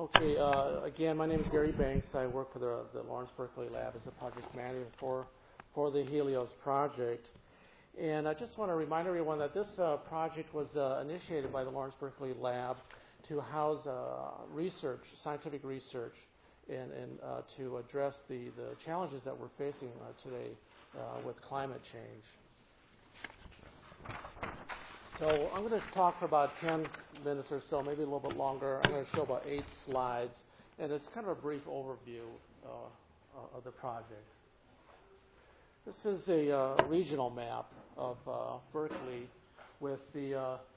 Okay, again, my name is Gary Banks. I work for the Lawrence Berkeley Lab as a project manager for the Helios project. And I just want to remind everyone that this project was initiated by the Lawrence Berkeley Lab to house research, scientific research, and to address the challenges that we're facing today with climate change. So I'm going to talk for about 10 minutes or so, maybe a little bit longer. I'm going to show about 8 slides, and it's kind of a brief overview of the project. This is a regional map of Berkeley with it's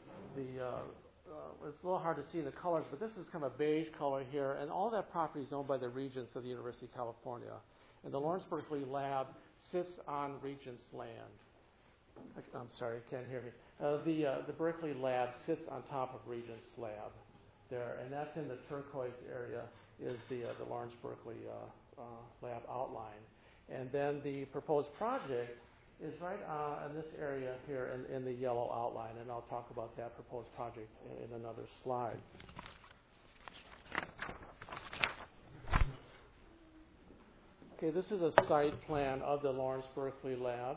a little hard to see in the colors, but this is kind of a beige color here, and all that property is owned by the Regents of the University of California. And the Lawrence Berkeley Lab sits on Regents land. I'm sorry, you can't hear me. The Berkeley Lab sits on top of Regents Lab there, and that's in the turquoise area is the Lawrence Berkeley Lab outline. And then the proposed project is right in this area here in the yellow outline, and I'll talk about that proposed project in another slide. Okay, this is a site plan of the Lawrence Berkeley Lab.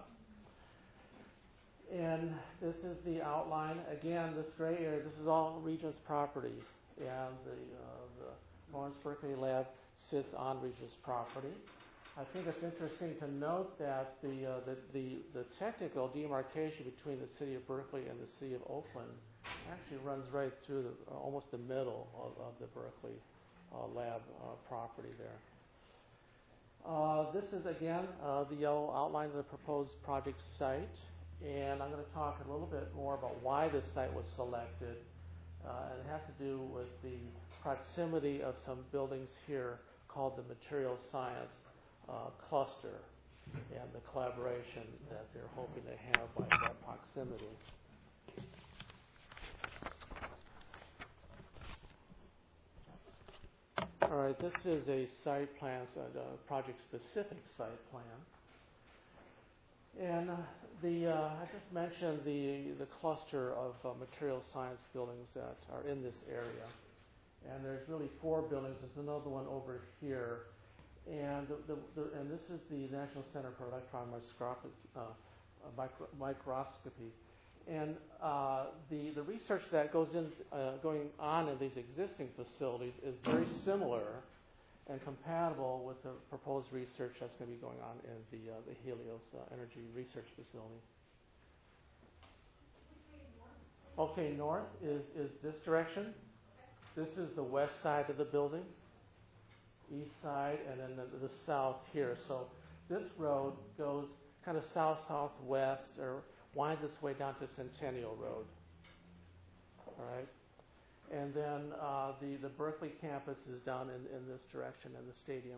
And this is the outline. Again, this gray area, this is all Regents property. And the Lawrence Berkeley Lab sits on Regents property. I think it's interesting to note that the technical demarcation between the city of Berkeley and the city of Oakland actually runs right through almost the middle of the Berkeley Lab property there. This is, again, the yellow outline of the proposed project site. And I'm going to talk a little bit more about why this site was selected. And it has to do with the proximity of some buildings here called the Material Science Cluster and the collaboration that they're hoping to have by that proximity. All right, this is a site plan, a project-specific site plan. And I just mentioned the cluster of material science buildings that are in this area. And there's really 4 buildings. There's another one over here. And this is the National Center for Electron Microscopy. And the research that going on in these existing facilities is very similar and compatible with the proposed research that's going to be going on in the Helios Energy Research Facility. Okay, north is this direction. This is the west side of the building, east side, and then the south here. So this road goes kind of south-southwest or winds its way down to Centennial Road. All right. And then the Berkeley campus is down in this direction in the stadium.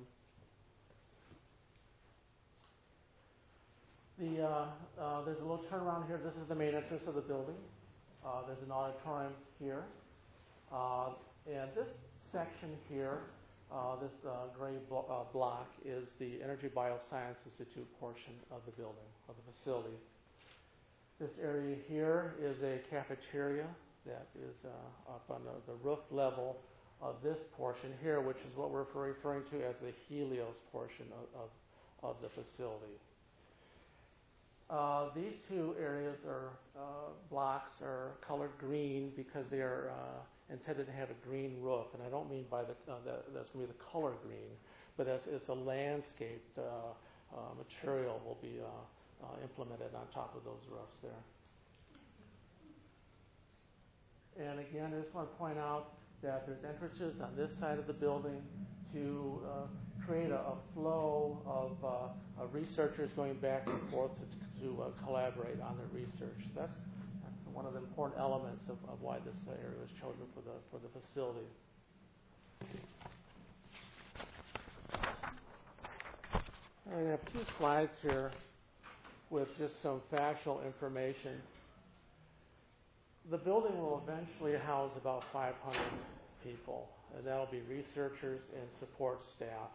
There's a little turnaround here. This is the main entrance of the building. There's an auditorium here. And this section here, this gray block, is the Energy Bioscience Institute portion of the building, of the facility. This area here is a cafeteria that is up on the roof level of this portion here, which is what we're referring to as the Helios portion of the facility. These 2 areas or blocks are colored green because they are intended to have a green roof, and I don't mean by that's going to be the color green, but it's a landscaped material will be implemented on top of those roofs there. And again, I just want to point out that there's entrances on this side of the building to create a flow of researchers going back and forth to collaborate on their research. That's one of the important elements of why this area was chosen for the facility. I have 2 slides here with just some factual information. The building will eventually house about 500 people, and that'll be researchers and support staff.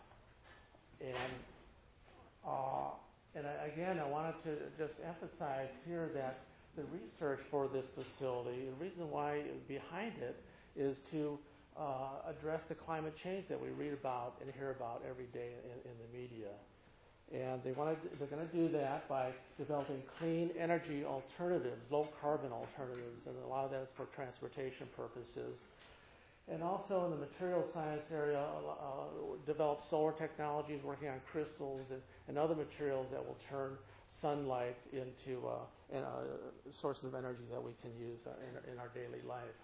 And again, I wanted to just emphasize here that the research for this facility, the reason why behind it is to address the climate change that we read about and hear about every day in the media. And they're going to do that by developing clean energy alternatives, low carbon alternatives, and a lot of that is for transportation purposes. And also in the material science area, develop solar technologies, working on crystals and other materials that will turn sunlight into sources of energy that we can use in our daily life.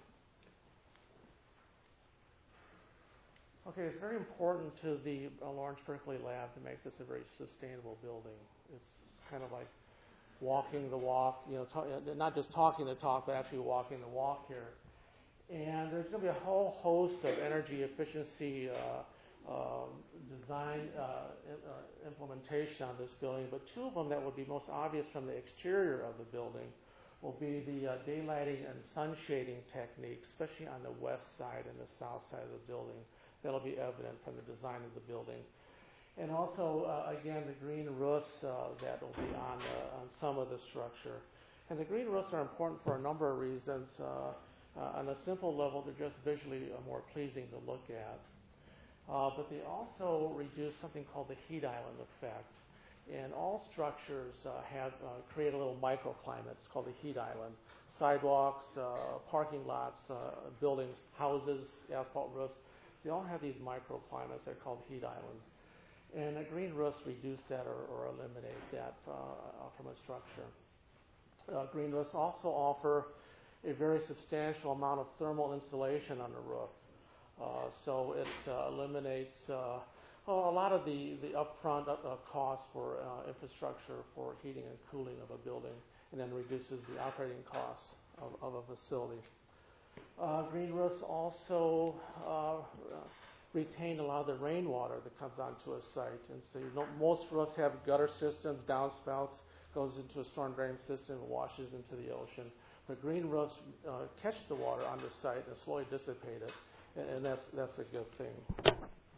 Okay, it's very important to the Lawrence Berkeley Lab to make this a very sustainable building. It's kind of like walking the walk, not just talking the talk, but actually walking the walk here. And there's going to be a whole host of energy efficiency design implementation on this building, but two of them that would be most obvious from the exterior of the building will be the daylighting and sun shading techniques, especially on the west side and the south side of the building. That'll be evident from the design of the building. And also, again, the green roofs that will be on some of the structure. And the green roofs are important for a number of reasons. On a simple level, they're just visually more pleasing to look at. But they also reduce something called the heat island effect. And all structures create a little microclimate. It's called the heat island. Sidewalks, parking lots, buildings, houses, asphalt roofs, they all have these microclimates. They're called heat islands. And green roofs reduce that or eliminate that from a structure. Green roofs also offer a very substantial amount of thermal insulation on the roof. So it eliminates a lot of the upfront costs for infrastructure for heating and cooling of a building, and then reduces the operating costs of a facility. Green roofs also retain a lot of the rainwater that comes onto a site. And so most roofs have gutter systems, downspouts, goes into a storm drain system, and washes into the ocean. But green roofs catch the water on the site and slowly dissipate it, and that's a good thing.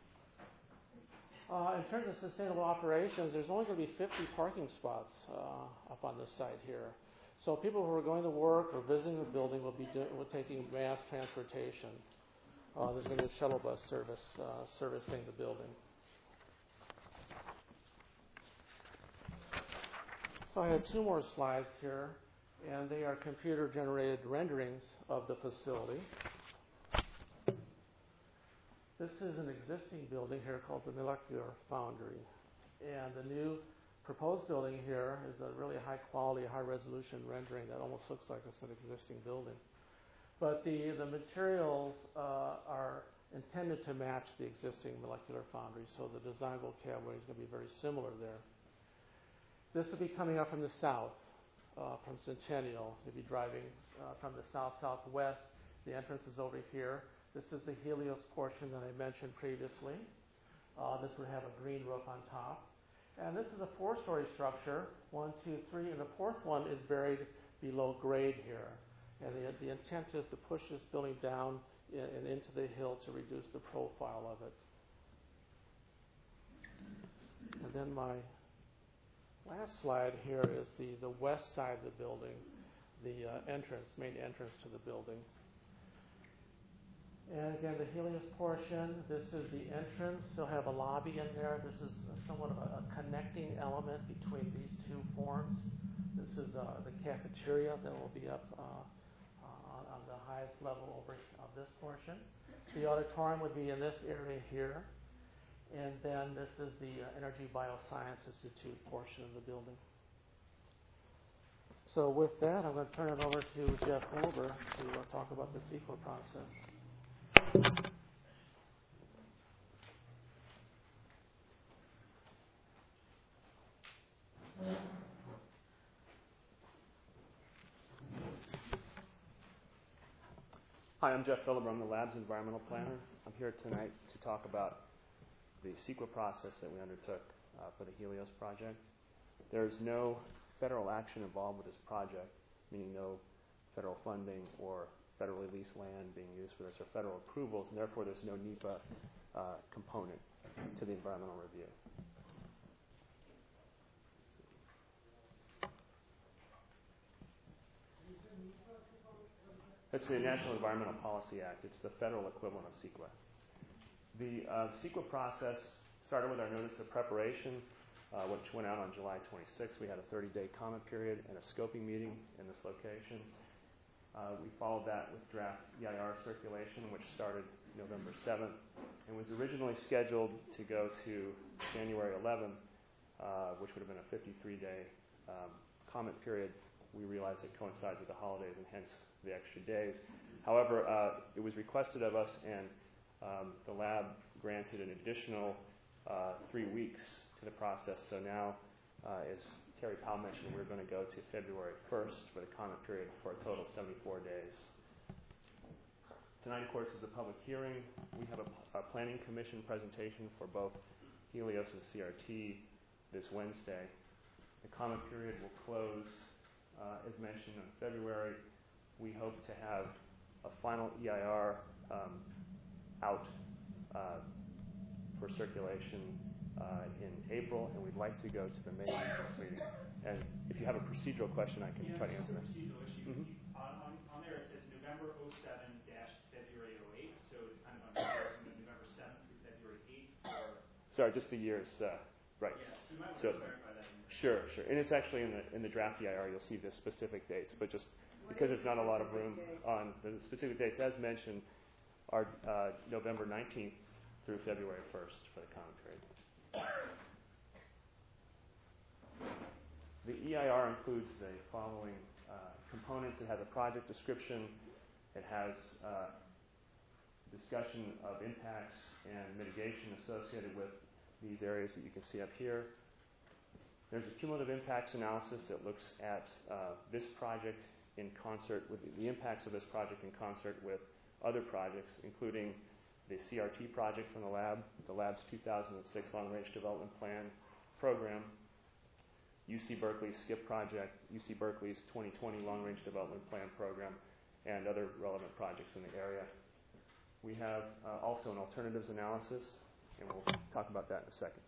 In terms of sustainable operations, there's only going to be 50 parking spots up on the site here. So people who are going to work or visiting the building will be taking mass transportation. There's going to be a shuttle bus service servicing the building. So I have two more slides here, and they are computer-generated renderings of the facility. This is an existing building here called the Molecular Foundry, and the new proposed building here is a really high-quality, high-resolution rendering that almost looks like it's an existing building. But the materials are intended to match the existing Molecular Foundry, so the design vocabulary is going to be very similar there. This will be coming up from the south, from Centennial. You'll be driving from the south-southwest. The entrance is over here. This is the Helios portion that I mentioned previously. This would have a green roof on top. And this is a 4-story structure, 1, 2, 3, and the fourth one is buried below grade here. And the intent is to push this building down and into the hill to reduce the profile of it. And then my last slide here is the west side of the building, the main entrance to the building. And again, the Helios portion, this is the entrance. They'll have a lobby in there. This is somewhat of a connecting element between these two forms. This is the cafeteria that will be up on the highest level over of this portion. The auditorium would be in this area here. And then this is the Energy Bioscience Institute portion of the building. So with that, I'm going to turn it over to Jeff Wilbur to talk about the CEQA process. Hi, I'm Jeff Philibert. I'm the lab's environmental planner. I'm here tonight to talk about the CEQA process that we undertook for the Helios project. There's no federal action involved with this project, meaning no federal funding or federally leased land being used for this or federal approvals, and therefore there's no NEPA component to the environmental review. That's the National Environmental Policy Act. It's the federal equivalent of CEQA. The CEQA process started with our notice of preparation, which went out on July 26th. We had a 30-day comment period and a scoping meeting in this location. We followed that with draft EIR circulation, which started November 7th and was originally scheduled to go to January 11th, which would have been a 53-day comment period. We realized it coincides with the holidays and hence the extra days. However, it was requested of us, and the lab granted an additional 3 weeks to the process. So now, as Terry Powell mentioned, we're going to go to February 1st for the comment period for a total of 74 days. Tonight, of course, is the public hearing. We have a planning commission presentation for both Helios and CRT this Wednesday. The comment period will close, as mentioned, in February. We hope to have a final EIR out for circulation in April, and we'd like to go to the May Regents meeting. And if you have a procedural question, I can try to answer that. Procedural issue. On there it says November 07-February 08, so it's kind of unclear from November 7th through February 8th. Or Sorry, just the years, right. Yeah, so you might want to clarify that. Sure. And it's actually in the draft EIR, you'll see the specific dates, but just because there's not a lot of room on the specific dates, as mentioned, are November 19th through February 1st for the comment period. The EIR includes the following components. It has a project description. It has discussion of impacts and mitigation associated with these areas that you can see up here. There's a cumulative impacts analysis that looks at this project in concert with the impacts of this project in concert with other projects, including the CRT project from the lab's 2006 Long-Range Development Plan program, UC Berkeley's SKIP project, UC Berkeley's 2020 Long-Range Development Plan program, and other relevant projects in the area. We have also an alternatives analysis, and we'll talk about that in a second.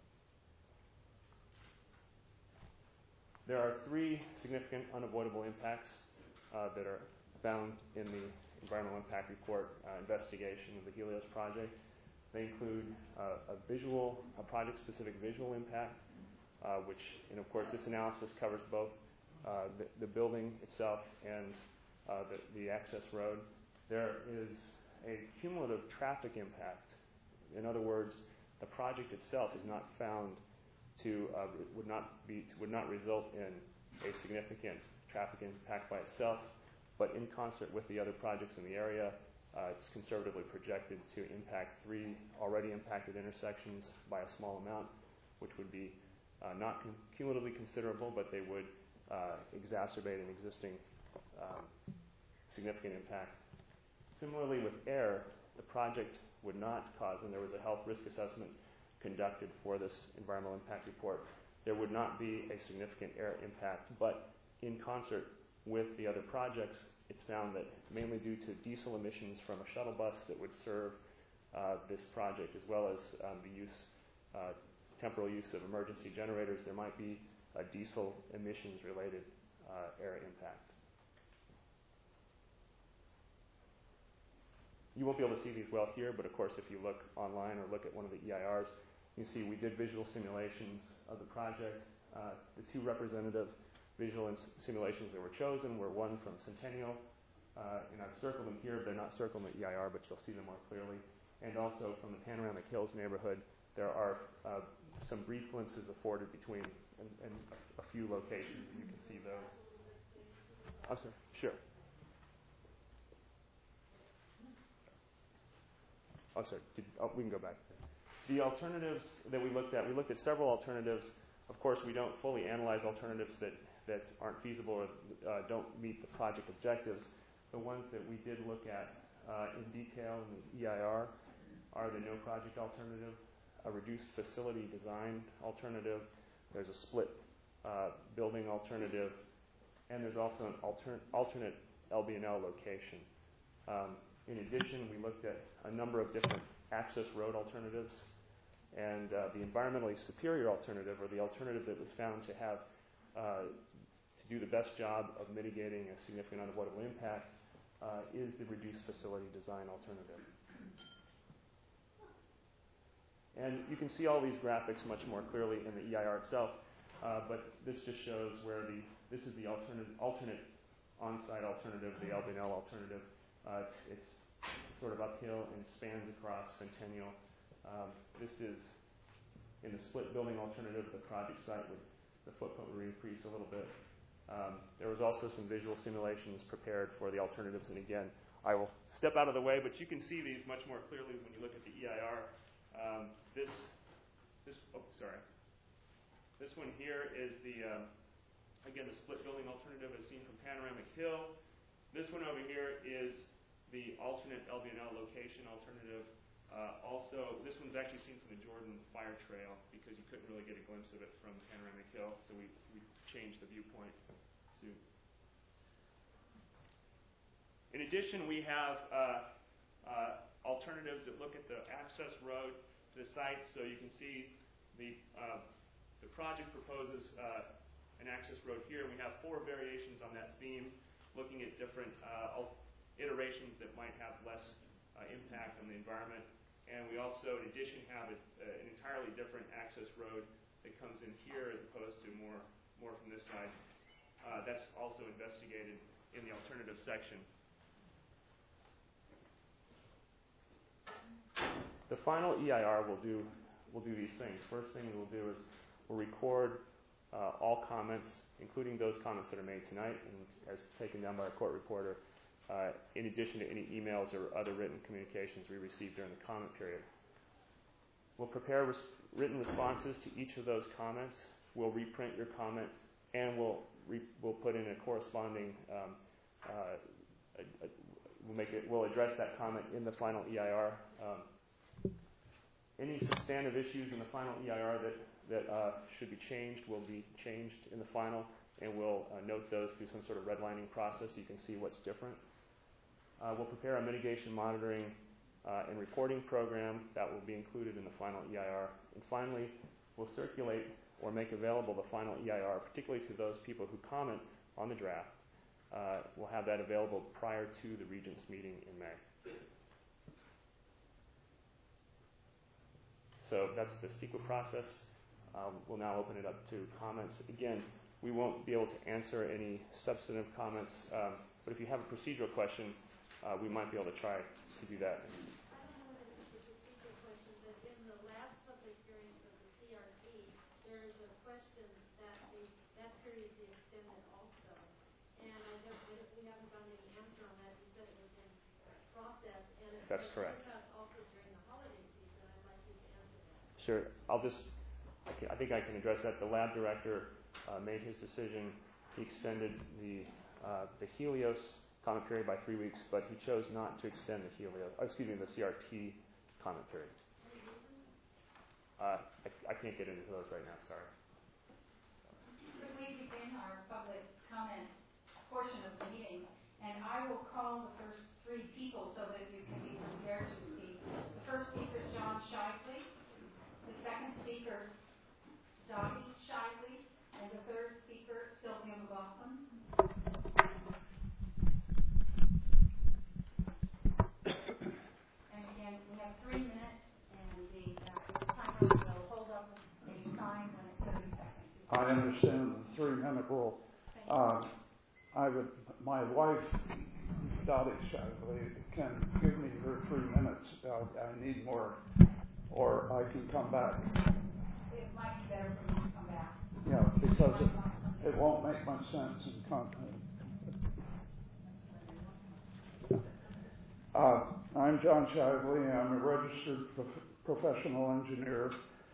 There are 3 significant unavoidable impacts that are found in the Environmental Impact Report investigation of the Helios project. They include a project-specific visual impact, which, and of course, this analysis covers both the building itself and the access road. There is a cumulative traffic impact. In other words, the project itself is not found to would not result in a significant traffic impact by itself, but in concert with the other projects in the area, it's conservatively projected to impact 3 already impacted intersections by a small amount, which would be not cumulatively considerable, but they would exacerbate an existing significant impact. Similarly, with air, the project would not cause, and there was a health risk assessment conducted for this environmental impact report, there would not be a significant air impact, but in concert with the other projects, it's found that mainly due to diesel emissions from a shuttle bus that would serve this project, as well as the temporal use of emergency generators, there might be a diesel emissions-related air impact. You won't be able to see these well here, but of course, if you look online or look at one of the EIRs, you can see we did visual simulations of the project. The 2 representative visual simulations that were chosen were one from Centennial, and I've circled them here. They're not circled in the EIR, but you'll see them more clearly. And also from the Panoramic Hills neighborhood, there are some brief glimpses afforded between and a few locations. You can see those. I'm sorry. Sure. Oh, sorry. We can go back. The alternatives that we looked at several alternatives. Of course, we don't fully analyze alternatives that aren't feasible or don't meet the project objectives. The ones that we did look at in detail in the EIR are the no project alternative, a reduced facility design alternative, there's a split building alternative, and there's also an alternate LB&L location. In addition, we looked at a number of different access road alternatives, and the environmentally superior alternative, or the alternative that was found to have to do the best job of mitigating a significant unavoidable impact, is the reduced facility design alternative. And you can see all these graphics much more clearly in the EIR itself, but this just shows where this is the alternate on-site alternative, the LBNL alternative. It's sort of uphill and spans across Centennial. This is in the split building alternative. The project site the footprint would increase a little bit. There was also some visual simulations prepared for the alternatives, and again, I will step out of the way, but you can see these much more clearly when you look at the EIR. This one here is again, the split building alternative as seen from Panoramic Hill. This one over here is the alternate LBNL location alternative. Also, this one's actually seen from the Jordan Fire Trail because you couldn't really get a glimpse of it from Panoramic Hill, so we changed the viewpoint. In addition, we have alternatives that look at the access road to the site. So you can see the project proposes an access road here. We have 4 variations on that theme, looking at different iterations that might have less impact on the environment. And we also, in addition, have an entirely different access road that comes in here as opposed to more from this side. That's also investigated in the alternative section. The final EIR will do these things. First thing we'll do is we'll record all comments, including those comments that are made tonight and as taken down by our court reporter, in addition to any emails or other written communications we receive during the comment period. We'll prepare written responses to each of those comments. We'll reprint your comment, and we'll put in a corresponding. We'll address that comment in the final EIR. Any substantive issues in the final EIR that should be changed will be changed in the final, and we'll note those through some sort of redlining process so you can see what's different. We'll prepare a mitigation monitoring and reporting program that will be included in the final EIR. And finally, we'll circulate or make available the final EIR, particularly to those people who comment on the draft. We'll have that available prior to the Regents meeting in May. So that's the CEQA process. We'll now open it up to comments. Again, we won't be able to answer any substantive comments, but if you have a procedural question, we might be able to try to do that. I don't know whether this is a procedural question, but in the last public hearing of the CRT, there is a question that that period be extended also. And we haven't gotten any answer on that. You said it was in process. And if That's correct. Also during the holiday season, I'd like you to answer that. Sure. I think I can address that. The lab director made his decision. He extended the Helios comment period by 3 weeks, but he chose not to extend the the CRT comment period. I can't get into those right now, sorry. Could we begin our public comment portion of the meeting? And I will call the first 3 people so that you can be prepared to speak. The first speaker is John Shively. The second speaker, Dottie Shively. And the third speaker, Sylvia McLaughlin. And again, we have 3 minutes, and the timer will hold up a time when it's 30 seconds. I understand the 3-minute rule. My wife, Dottie Shively, can give me her 3 minutes. I need more, or I can come back. It might be better for you to come back. Yeah, because it won't make much sense in content. I'm John Shively. I'm a registered professional engineer,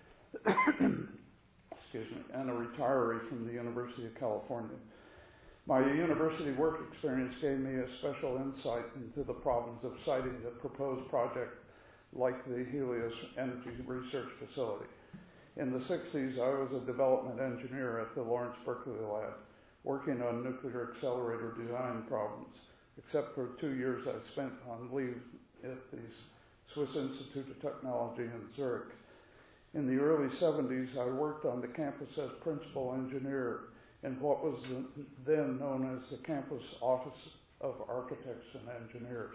and a retiree from the University of California. My university work experience gave me a special insight into the problems of siting a proposed project like the Helios Energy Research Facility. In the 60s, I was a development engineer at the Lawrence Berkeley Lab, working on nuclear accelerator design problems, except for 2 years I spent on leave at the Swiss Institute of Technology in Zurich. In the early 70s, I worked on the campus as principal engineer in what was then known as the Campus Office of architects and engineers.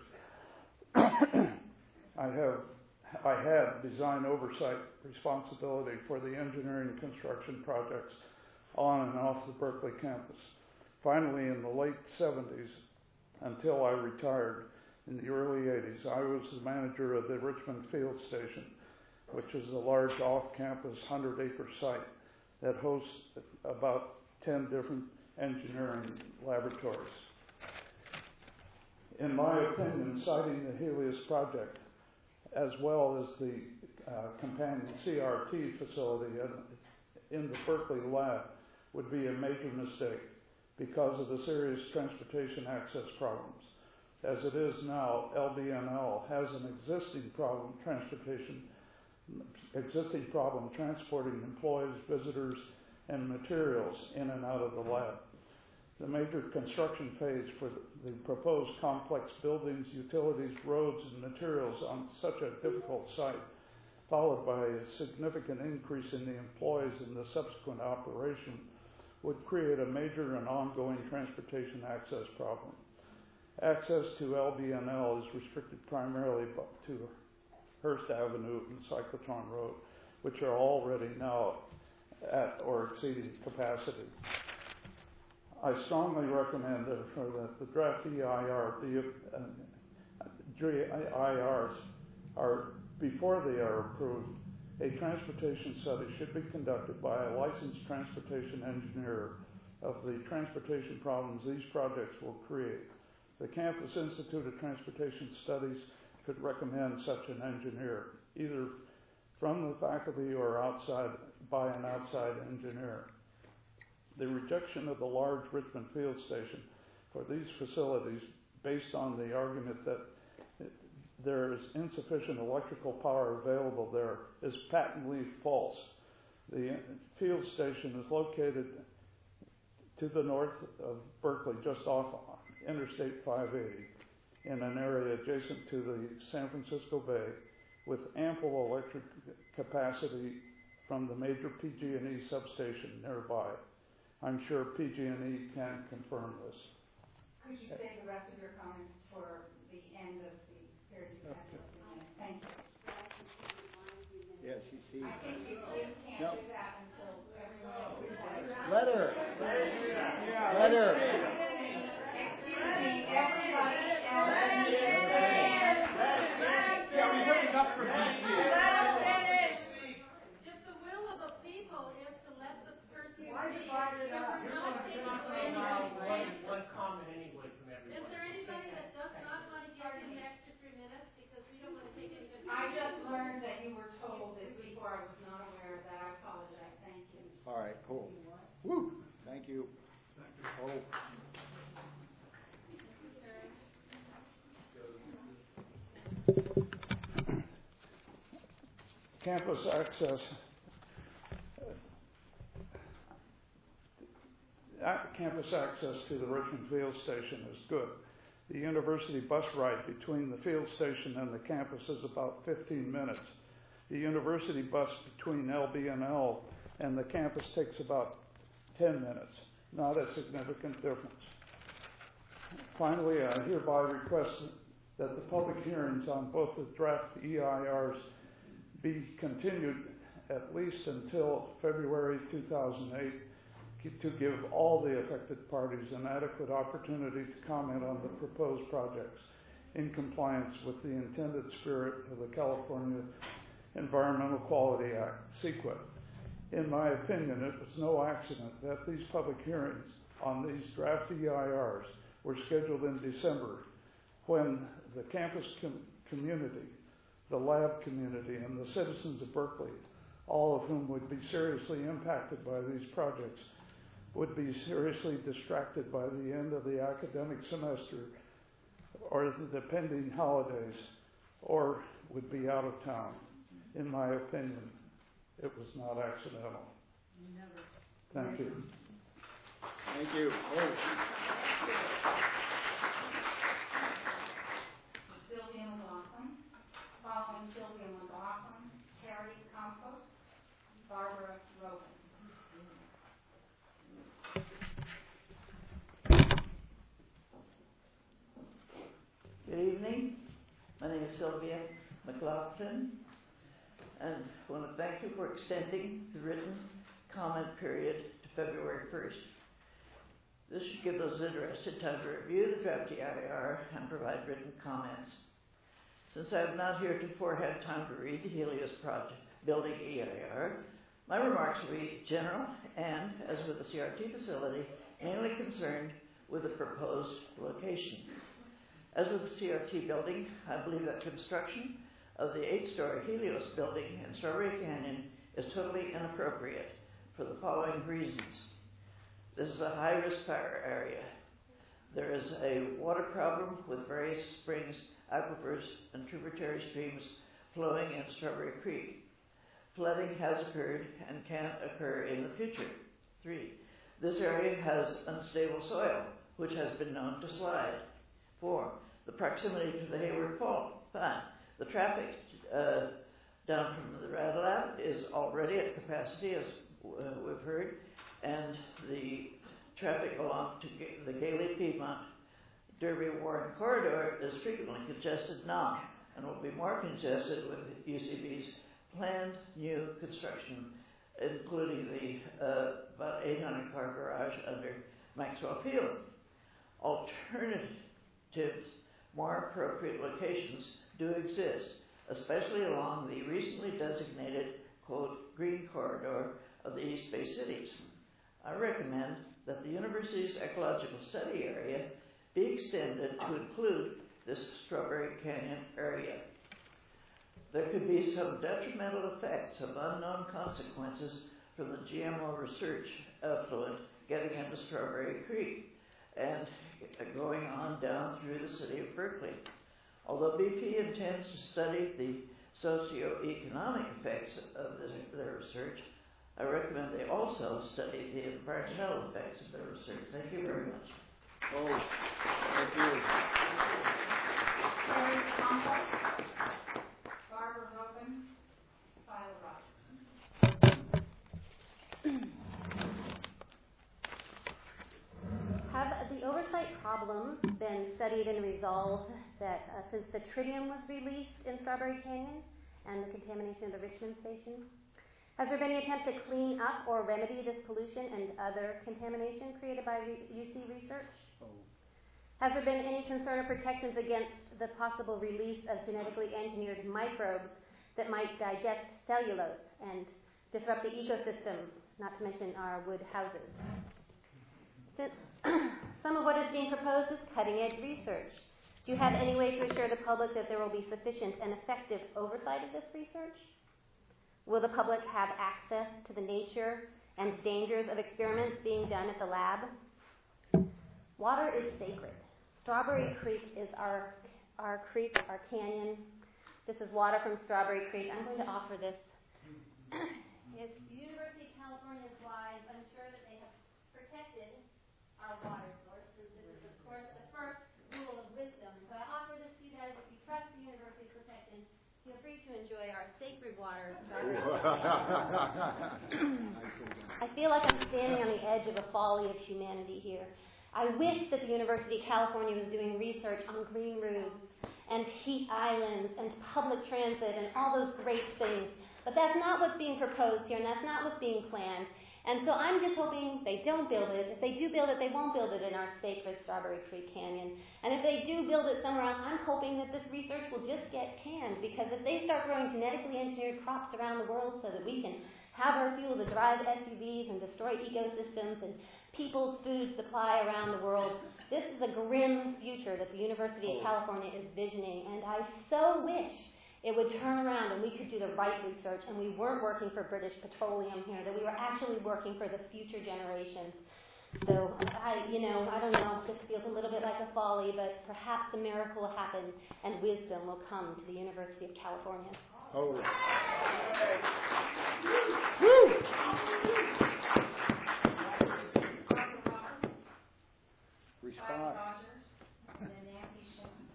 I had design oversight responsibility for the engineering and construction projects on and off the Berkeley campus. Finally, in the late 70s, until I retired in the early 80s, I was the manager of the Richmond Field Station, which is a large off-campus 100-acre site that hosts about 10 different engineering laboratories. In my opinion, citing the Helios project, as well as the companion CRT facility in the Berkeley lab, would be a major mistake because of the serious transportation access problems. As it is now, LBNL has an existing problem transporting employees, visitors, and materials in and out of the lab. The major construction phase for the proposed complex buildings, utilities, roads, and materials on such a difficult site, followed by a significant increase in the employees in the subsequent operation, would create a major and ongoing transportation access problem. Access to LBNL is restricted primarily to Hearst Avenue and Cyclotron Road, which are already now at or exceeding capacity. I strongly recommend that the draft EIRs are, before they are approved, a transportation study should be conducted by a licensed transportation engineer of the transportation problems these projects will create. The Campus Institute of Transportation Studies could recommend such an engineer, either from the faculty or by an outside engineer. The rejection of the large Richmond Field Station for these facilities, based on the argument that there is insufficient electrical power available there, is patently false. The field station is located to the north of Berkeley, just off Interstate 580, in an area adjacent to the San Francisco Bay, with ample electric capacity from the major PG&E substation nearby. I'm sure PG&E can confirm this. Could you save the rest of your comments for the end of the period you have left? Thank you. Yes, you see. I think you can't do that until everyone else is done. Let her. Let her. Excuse me, everybody else. If the will of the people is to let the person Why speak, divide it then up? we're You're not not taking going away to allow anything. one comment anyway from everyone. Is there anybody that does not want to give him the extra 3 minutes because we don't want to take any? I just learned that you were told this before. I was not aware of that. I apologize. Thank you. All right, cool. Woo. Thank you. Oh. Campus access. Campus access to the Richmond Field Station is good. The university bus ride between the field station and the campus is about 15 minutes. The university bus between LBNL and the campus takes about 10 minutes. Not a significant difference. Finally, I hereby request that the public hearings on both the draft EIRs be continued at least until February 2008 to give all the affected parties an adequate opportunity to comment on the proposed projects in compliance with the intended spirit of the California Environmental Quality Act, CEQA. In my opinion, it was no accident that these public hearings on these draft EIRs were scheduled in December, when the campus community, the lab community, and the citizens of Berkeley, all of whom would be seriously impacted by these projects, would be seriously distracted by the end of the academic semester or the pending holidays, or would be out of town. In my opinion, it was not accidental. Thank you. Thank you. Oh. Sylvia McLaughlin. Following Sylvia McLaughlin, Terry Campos, Barbara Rogan. Sylvia McLaughlin, and I want to thank you for extending the written comment period to February 1st. This should give those interested time to review the draft EIR and provide written comments. Since I have not heretofore had time to read the Helios project building EIR, my remarks will be general and, as with the CRT facility, mainly concerned with the proposed location. As with the CRT building, I believe that construction of the 8-story Helios building in Strawberry Canyon is totally inappropriate for the following reasons. This is a high-risk fire area. There is a water problem with various springs, aquifers, and tributary streams flowing in Strawberry Creek. Flooding has occurred and can occur in the future. 3. This area has unstable soil, which has been known to slide. 4. The proximity to the Hayward Fault. 5. The traffic down from the Rad Lab is already at capacity, as we've heard, and the traffic along to the Gailey Piedmont Derby Warren corridor is frequently congested now and will be more congested with UCB's planned new construction, including the about 800-car garage under Maxwell Field. Alternatives, more appropriate locations do exist, especially along the recently designated, quote, green corridor of the East Bay cities. I recommend that the university's ecological study area be extended to include this Strawberry Canyon area. There could be some detrimental effects of unknown consequences from the GMO research effluent getting into Strawberry Creek and going on down through the city of Berkeley. Although BP intends to study the socioeconomic effects of their research, I recommend they also study the environmental effects of their research. Thank you very much. Oh, thank you. Larry Conklin, Barbara Robin, Viola Robertson. Have the oversight problems been studied and resolved that since the tritium was released in Strawberry Canyon and the contamination of the Richmond station? Has there been any attempt to clean up or remedy this pollution and other contamination created by UC research? Has there been any concern or protections against the possible release of genetically engineered microbes that might digest cellulose and disrupt the ecosystem, not to mention our wood houses? Since some of what is being proposed is cutting-edge research, do you have any way to assure the public that there will be sufficient and effective oversight of this research? Will the public have access to the nature and dangers of experiments being done at the lab? Water is sacred. Strawberry Creek is our creek, our canyon. This is water from Strawberry Creek. I'm going to offer this. If the University of California is wise, I'm sure that they have protected our water sources. This is, of course, the first rule of wisdom. So I offer this to you guys. If you trust the university's protection, feel free to enjoy our sacred water. I feel like I'm standing on the edge of the folly of humanity here. I wish that the University of California was doing research on green roofs and heat islands and public transit and all those great things. But that's not what's being proposed here, and that's not what's being planned. And so I'm just hoping they don't build it. If they do build it, they won't build it in our sacred Strawberry Creek Canyon. And if they do build it somewhere else, I'm hoping that this research will just get canned, because if they start growing genetically engineered crops around the world so that we can have our fuel to drive SUVs and destroy ecosystems and people's food supply around the world, this is a grim future that the University of California is visioning. And I so wish it would turn around and we could do the right research and we weren't working for British Petroleum here, that we were actually working for the future generations. So I don't know, this feels a little bit like a folly, but perhaps a miracle will happen and wisdom will come to the University of California. Oh. Response. Rogers, and then Nancy Schumann.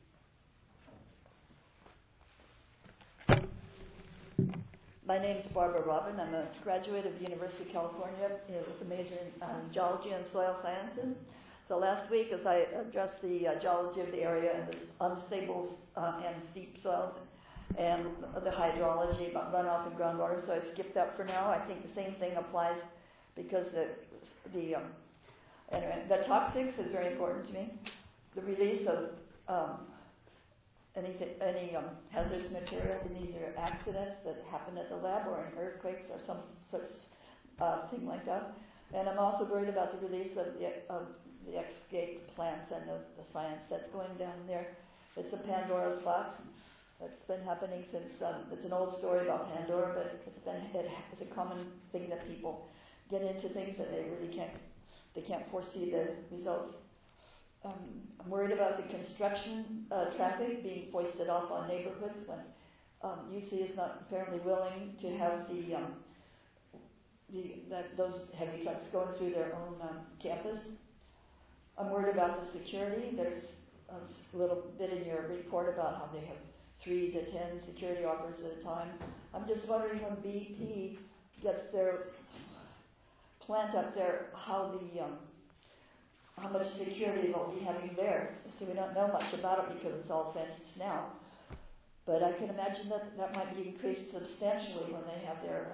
My name is Barbara Robin. I'm a graduate of the University of California with a major in geology and soil sciences. So last week, as I addressed the geology of the area and the unstable and steep soils and the hydrology about runoff and groundwater, so I skipped that for now. I think the same thing applies because the toxics is very important to me. The release of any hazardous material in either accidents that happen at the lab or in earthquakes or some such thing like that. And I'm also worried about the release of the escape plants and the science that's going down there. It's a Pandora's box. It's been happening since, it's an old story about Pandora, but it's a common thing that people get into things that they really can't foresee the results. I'm worried about the construction traffic being foisted off on neighborhoods when UC is not apparently willing to have those heavy trucks going through their own campus. I'm worried about the security. There's a little bit in your report about how they have 3 to 10 security officers at a time. I'm just wondering when BP gets their plant up there, how much security they'll be having there. So we don't know much about it because it's all fenced now. But I can imagine that might be increased substantially when they have their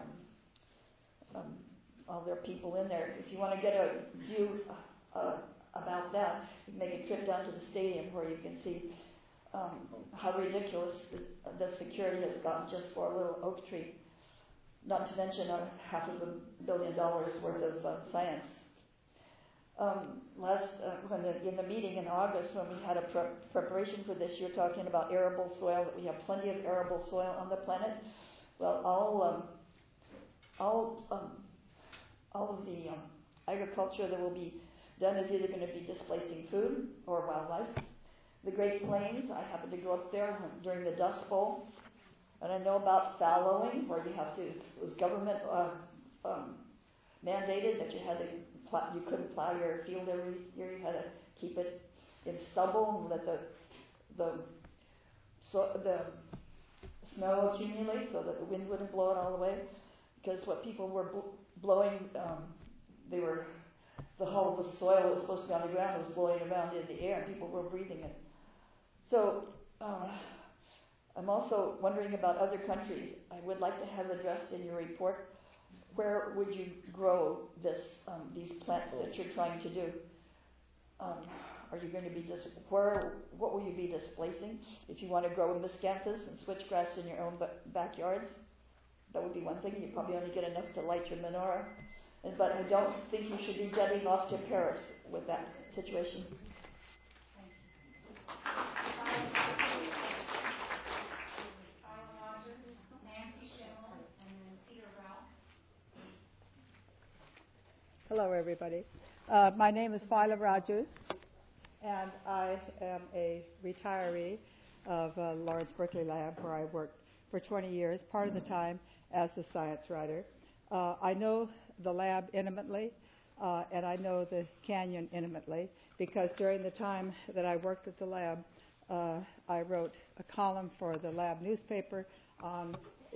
all their people in there. If you want to get a view about that, you can make a trip down to the stadium where you can see how ridiculous the security has gotten just for a little oak tree. Not to mention $500 million worth of science. In the meeting in August, when we had a preparation for this, you're talking about arable soil, that we have plenty of arable soil on the planet. Well, all of the agriculture that will be done is either going to be displacing food or wildlife. The Great Plains, I happened to go up there during the Dust Bowl, and I know about fallowing, where it was government mandated that you couldn't plow your field every year. You had to keep it in stubble and let the snow accumulate so that the wind wouldn't blow it all away. Because what people were blowing, the whole of the soil that was supposed to be on the ground was blowing around in the air, and people were breathing it. So I'm also wondering about other countries. I would like to have addressed in your report, where would you grow these plants that you're trying to do? Are you going to be what will you be displacing? If you want to grow miscanthus and switchgrass in your own backyards, that would be one thing. You probably only get enough to light your menorah. But I don't think you should be jetting off to Paris with that situation. Hello, everybody. My name is Phyla Rogers, and I am a retiree of Lawrence Berkeley Lab, where I worked for 20 years, part of the time as a science writer. I know the lab intimately, and I know the canyon intimately, because during the time that I worked at the lab, I wrote a column for the lab newspaper on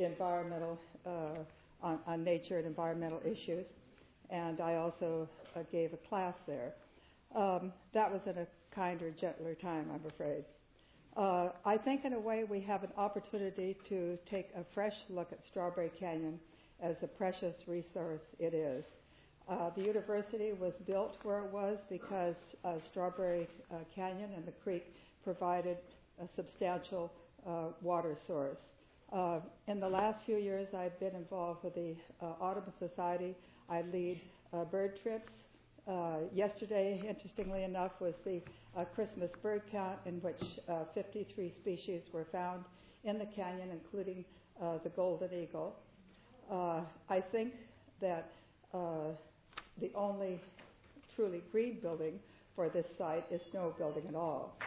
on nature and environmental issues, and I also gave a class there. That was in a kinder, gentler time, I'm afraid. I think in a way we have an opportunity to take a fresh look at Strawberry Canyon as a precious resource it is. The university was built where it was because Strawberry Canyon and the creek provided a substantial water source. In the last few years, I've been involved with the Audubon Society. I lead bird trips. Yesterday, interestingly enough, was the Christmas bird count, in which 53 species were found in the canyon, including the golden eagle. I think that the only truly green building for this site is no building at all.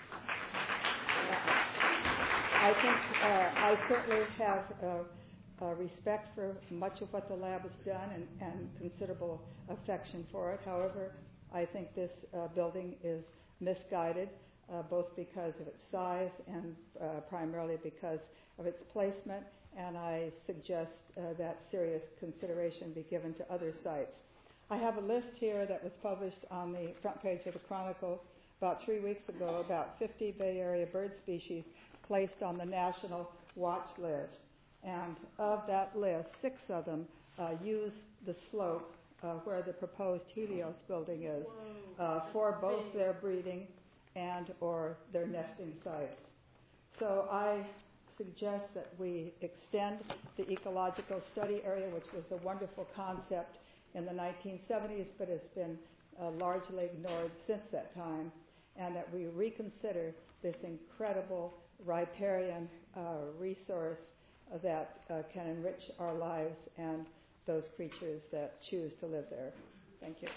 I think I certainly have respect for much of what the lab has done and considerable affection for it. However, I think this building is misguided, both because of its size and primarily because of its placement, and I suggest that serious consideration be given to other sites. I have a list here that was published on the front page of the Chronicle about 3 weeks ago about 50 Bay Area bird species placed on the national watch list. And of that list, 6 of them use the slope where the proposed Helios building is for both their breeding and or their nesting sites. So I suggest that we extend the ecological study area, which was a wonderful concept in the 1970s, but has been largely ignored since that time, and that we reconsider this incredible riparian resource that can enrich our lives and those creatures that choose to live there. Thank you.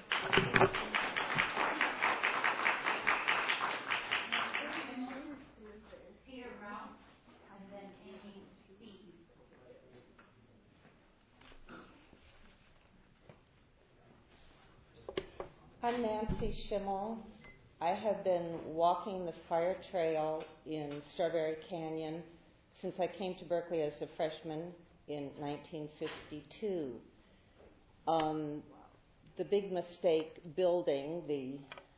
Peter Brown, and then Amy Beaton. I'm Nancy Schimmel. I have been walking the fire trail in Strawberry Canyon since I came to Berkeley as a freshman in 1952. The big mistake building the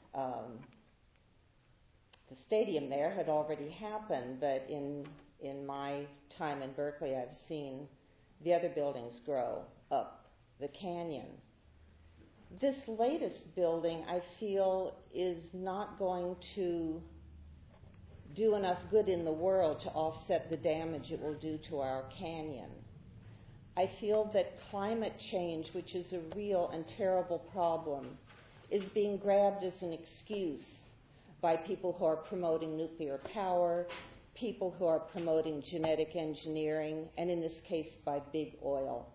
stadium there had already happened, but in my time in Berkeley, I've seen the other buildings grow up the canyon. This latest building, I feel, is not going to do enough good in the world to offset the damage it will do to our canyon. I feel that climate change, which is a real and terrible problem, is being grabbed as an excuse by people who are promoting nuclear power, people who are promoting genetic engineering, and in this case by big oil.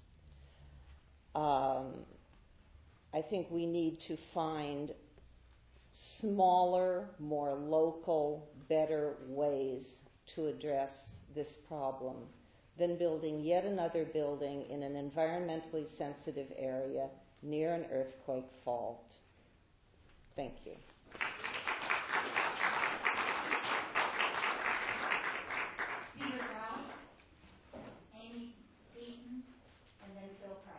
I think we need to find smaller, more local, better ways to address this problem than building yet another building in an environmentally sensitive area near an earthquake fault. Thank you. Peter Brown, Amy Beaton, and then Phil Price.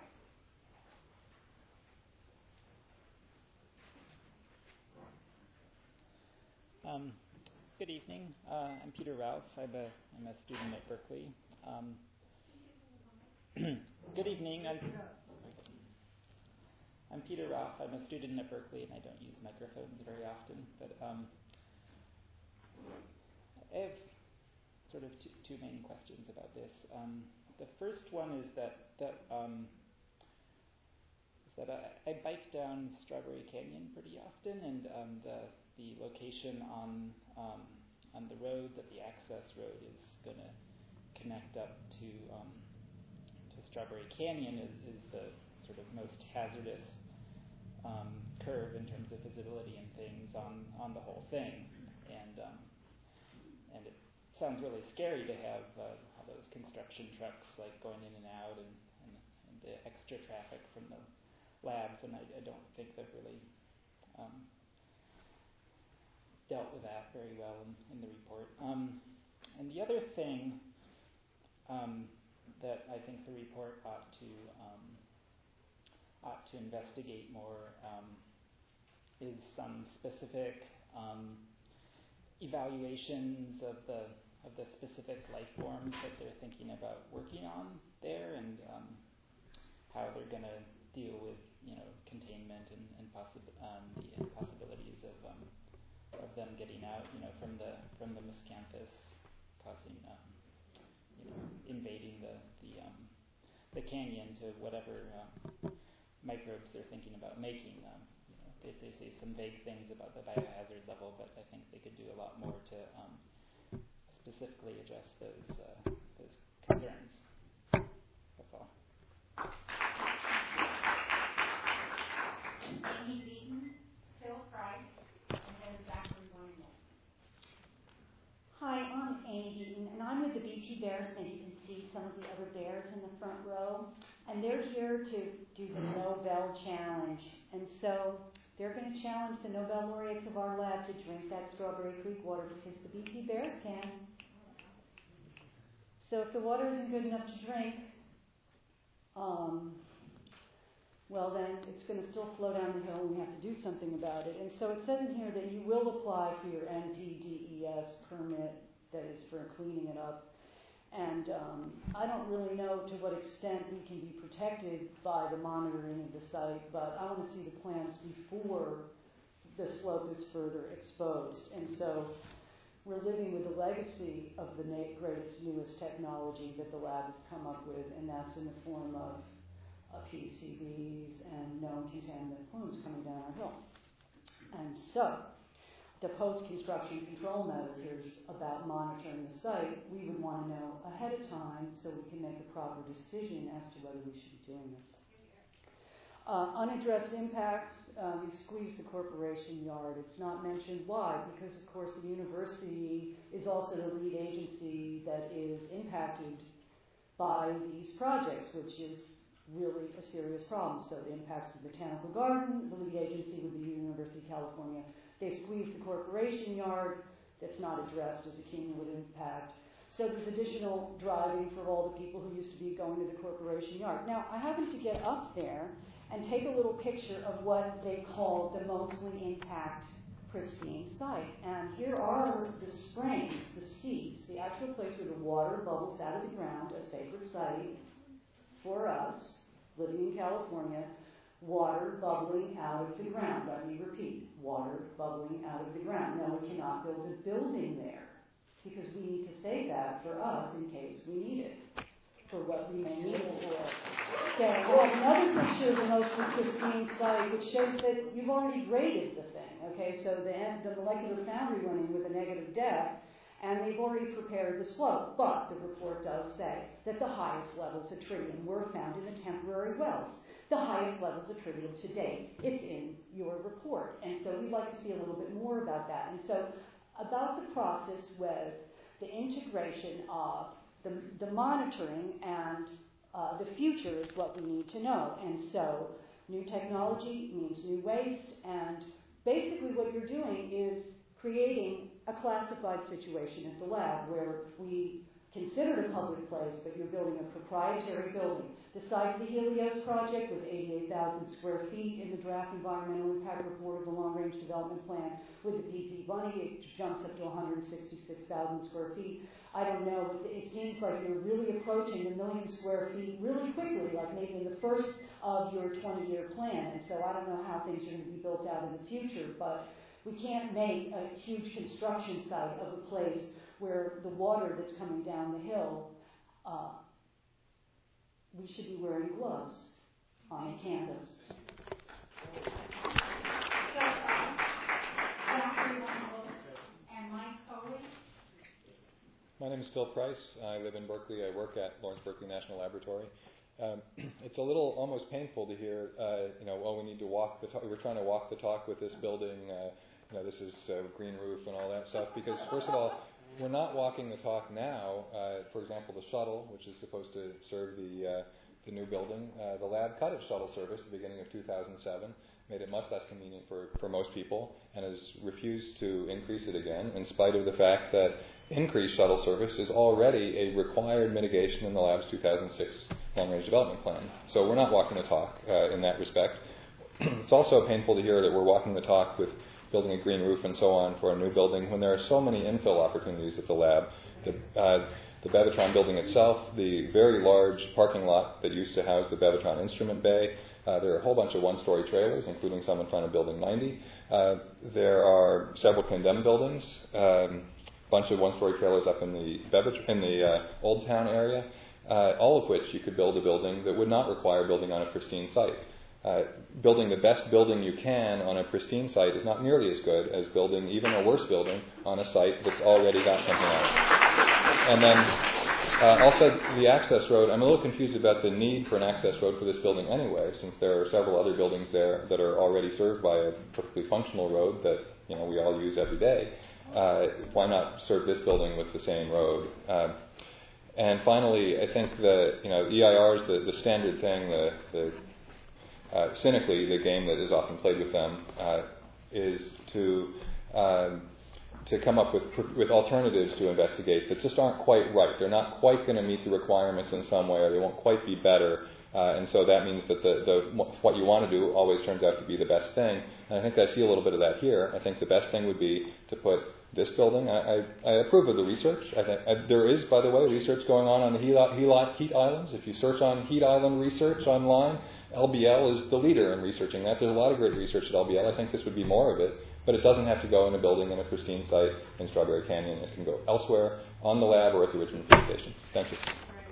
Good evening. I'm Peter Ralph. I'm a student at Berkeley. Good evening. I'm Peter Ralph. I'm a student at Berkeley, and I don't use microphones very often. But I have sort of two main questions about this. The first one is that I bike down Strawberry Canyon pretty often, and the location on the road, that the access road is going to connect up to Strawberry Canyon is the sort of most hazardous curve in terms of visibility and things on the whole thing, and it sounds really scary to have all those construction trucks like going in and out, and the extra traffic from the labs, and I don't think they've really dealt with that very well in the report. And the other thing that I think the report ought to investigate more is some specific evaluations of the specific life forms that they're thinking about working on there, and how they're going to deal with containment and the possibilities of them getting out from the miscanthus, causing invading the canyon to whatever microbes they're thinking about making. They say some vague things about the biohazard level, but I think they could do a lot more to specifically address those concerns. That's all. Amy Beaton, Phil Price, and then Zachary Weinberg. Hi, I'm Amy Beaton, and I'm with the BT Bears, and you can see some of the other bears in the front row. And they're here to do the Nobel Challenge. And so they're going to challenge the Nobel laureates of our lab to drink that Strawberry Creek water because the BT Bears can. So if the water isn't good enough to drink, well then it's going to still flow down the hill and we have to do something about it. And so it says in here that you will apply for your NPDES permit, that is for cleaning it up. And I don't really know to what extent we can be protected by the monitoring of the site, but I want to see the plans before the slope is further exposed. And so we're living with the legacy of the greatest, newest technology that the lab has come up with, and that's in the form of PCBs and known contaminant plumes coming down our hill. And so, the post-construction control measures about monitoring the site, we would want to know ahead of time so we can make a proper decision as to whether we should be doing this. Unaddressed impacts, you squeeze the corporation yard. It's not mentioned. Why? Because, of course, the university is also the lead agency that is impacted by these projects, which is really a serious problem. So it impacts the botanical garden. The lead agency would be the University of California. They squeeze the corporation yard. That's not addressed as a cumulative impact. So there's additional driving for all the people who used to be going to the corporation yard. Now, I happened to get up there and take a little picture of what they call the mostly intact, pristine site. And here are the springs, the seeps, the actual place where the water bubbles out of the ground, a sacred site for us, living in California, water bubbling out of the ground. Let me repeat, water bubbling out of the ground. Now, we cannot build a building there because we need to save that for us in case we need it, for what we may need it for. Okay, we have another picture of the most pristine site which shows that you've already graded the thing. Okay, so the molecular foundry went in with a negative depth, and they've already prepared the slope. But the report does say that the highest levels of tritium were found in the temporary wells. The highest levels of tritium to date. It's in your report. And so we'd like to see a little bit more about that. And so about the process with the integration of the monitoring and the future is what we need to know. And so new technology means new waste. And basically what you're doing is creating a classified situation at the lab where we considered a public place, but you're building a proprietary building. The site of the Helios project was 88,000 square feet in the draft environmental impact report of the long-range development plan. With the PP Bunny, it jumps up to 166,000 square feet. I don't know, it seems like you're really approaching the 1 million square feet really quickly, like maybe in the first of your 20-year plan. And so I don't know how things are going to be built out in the future, but we can't make a huge construction site of a place where the water that's coming down the hill, we should be wearing gloves on a canvas. And my colleague? My name is Phil Price. I live in Berkeley. I work at Lawrence Berkeley National Laboratory. It's a little almost painful to hear, we need to walk the talk. We're trying to walk the talk with this building. This is green roof and all that stuff. Because first of all, we're not walking the talk now. For example, the shuttle, which is supposed to serve the new building, the lab cut its shuttle service at the beginning of 2007, made it much less convenient for most people, and has refused to increase it again, in spite of the fact that increased shuttle service is already a required mitigation in the lab's 2006 long-range development plan. So we're not walking the talk in that respect. It's also painful to hear that we're walking the talk with building a green roof and so on for a new building when there are so many infill opportunities at the lab. The Bevatron building itself, the very large parking lot that used to house the Bevatron instrument bay, there are a whole bunch of one-story trailers, including some in front of Building 90. There are several condemned buildings, a bunch of one-story trailers up in the Old Town area, all of which you could build a building that would not require building on a pristine site. Building the best building you can on a pristine site is not nearly as good as building even a worse building on a site that's already got something on it. And then also the access road, I'm a little confused about the need for an access road for this building anyway, since there are several other buildings there that are already served by a perfectly functional road that we all use every day. Why not serve this building with the same road? And finally, I think that EIR is the standard thing, cynically, the game that is often played with them is to come up with alternatives to investigate that just aren't quite right. They're not quite going to meet the requirements in some way, or they won't quite be better And so that means that what you want to do always turns out to be the best thing. And I think I see a little bit of that here. I think the best thing would be to put this building. I approve of the research. There is, by the way, research going on the heat islands. If you search on heat island research online, LBL is the leader in researching that. There's a lot of great research at LBL. I think this would be more of it. But it doesn't have to go in a building in a pristine site in Strawberry Canyon. It can go elsewhere, on the lab, or at the Richmond Field Station. Thank you.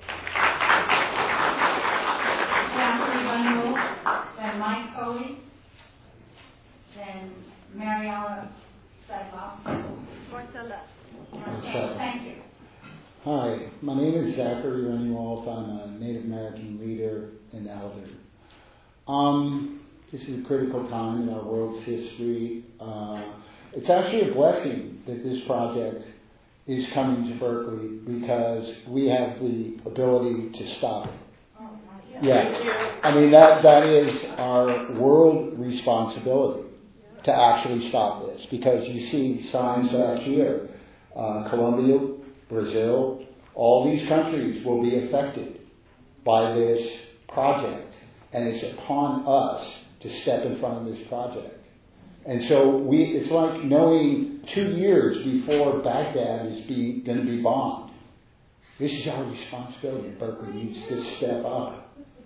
Then Mike Coley, then Mariella Sadloff. Marcella. Thank you. Hi, my name is Zachary Renewolf. I'm a Native American leader and elder. This is a critical time in our world's history. It's actually a blessing that this project is coming to Berkeley because we have the ability to stop it. Yeah, I mean that is our world responsibility to actually stop this, because you see signs back here, Colombia, Brazil, all these countries will be affected by this project, and it's upon us to step in front of this project. And so it's like knowing 2 years before Baghdad is going to be bombed. This is our responsibility. Berkeley needs to step up.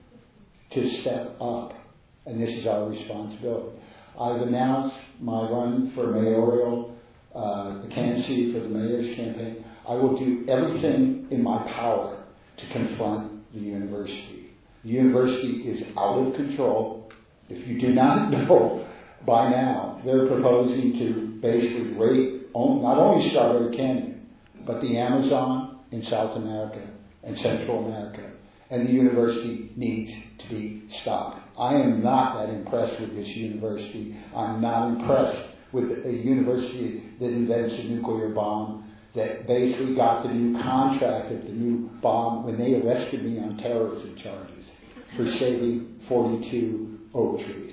And this is our responsibility. I've announced my run for mayoral, the candidacy for the mayor's campaign. I will do everything in my power to confront the university. The university is out of control. If you do not know by now, they're proposing to basically rape not only Strawberry Canyon, but the Amazon in South America and Central America. And the university needs to be stopped. I am not that impressed with this university. I'm not impressed with a university that invents a nuclear bomb, that basically got the new contract of the new bomb when they arrested me on terrorism charges for saving 42 oak trees.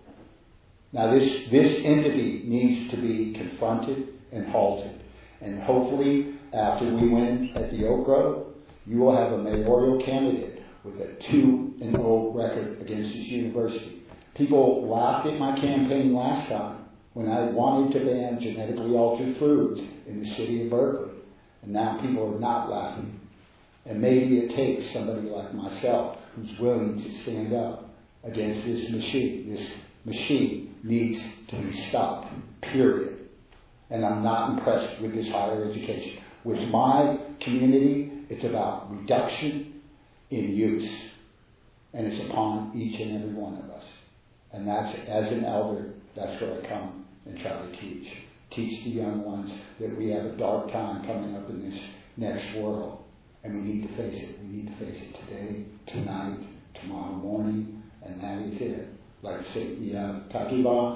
Now this entity needs to be confronted and halted. And hopefully after we win at the Oak Grove, you will have a mayoral candidate with a 2-0 record against this university. People laughed at my campaign last time when I wanted to ban genetically altered foods in the city of Berkeley. And now people are not laughing. And maybe it takes somebody like myself who's willing to stand up against this machine. This machine needs to be stopped, period. And I'm not impressed with this higher education. With my community, it's about reduction in use. And it's upon each and every one of us. And that's, as an elder, that's what I come and try to teach. Teach the young ones that we have a dark time coming up in this next world. And we need to face it. We need to face it today, tonight, tomorrow morning, and that is it. Like I say, Takiba,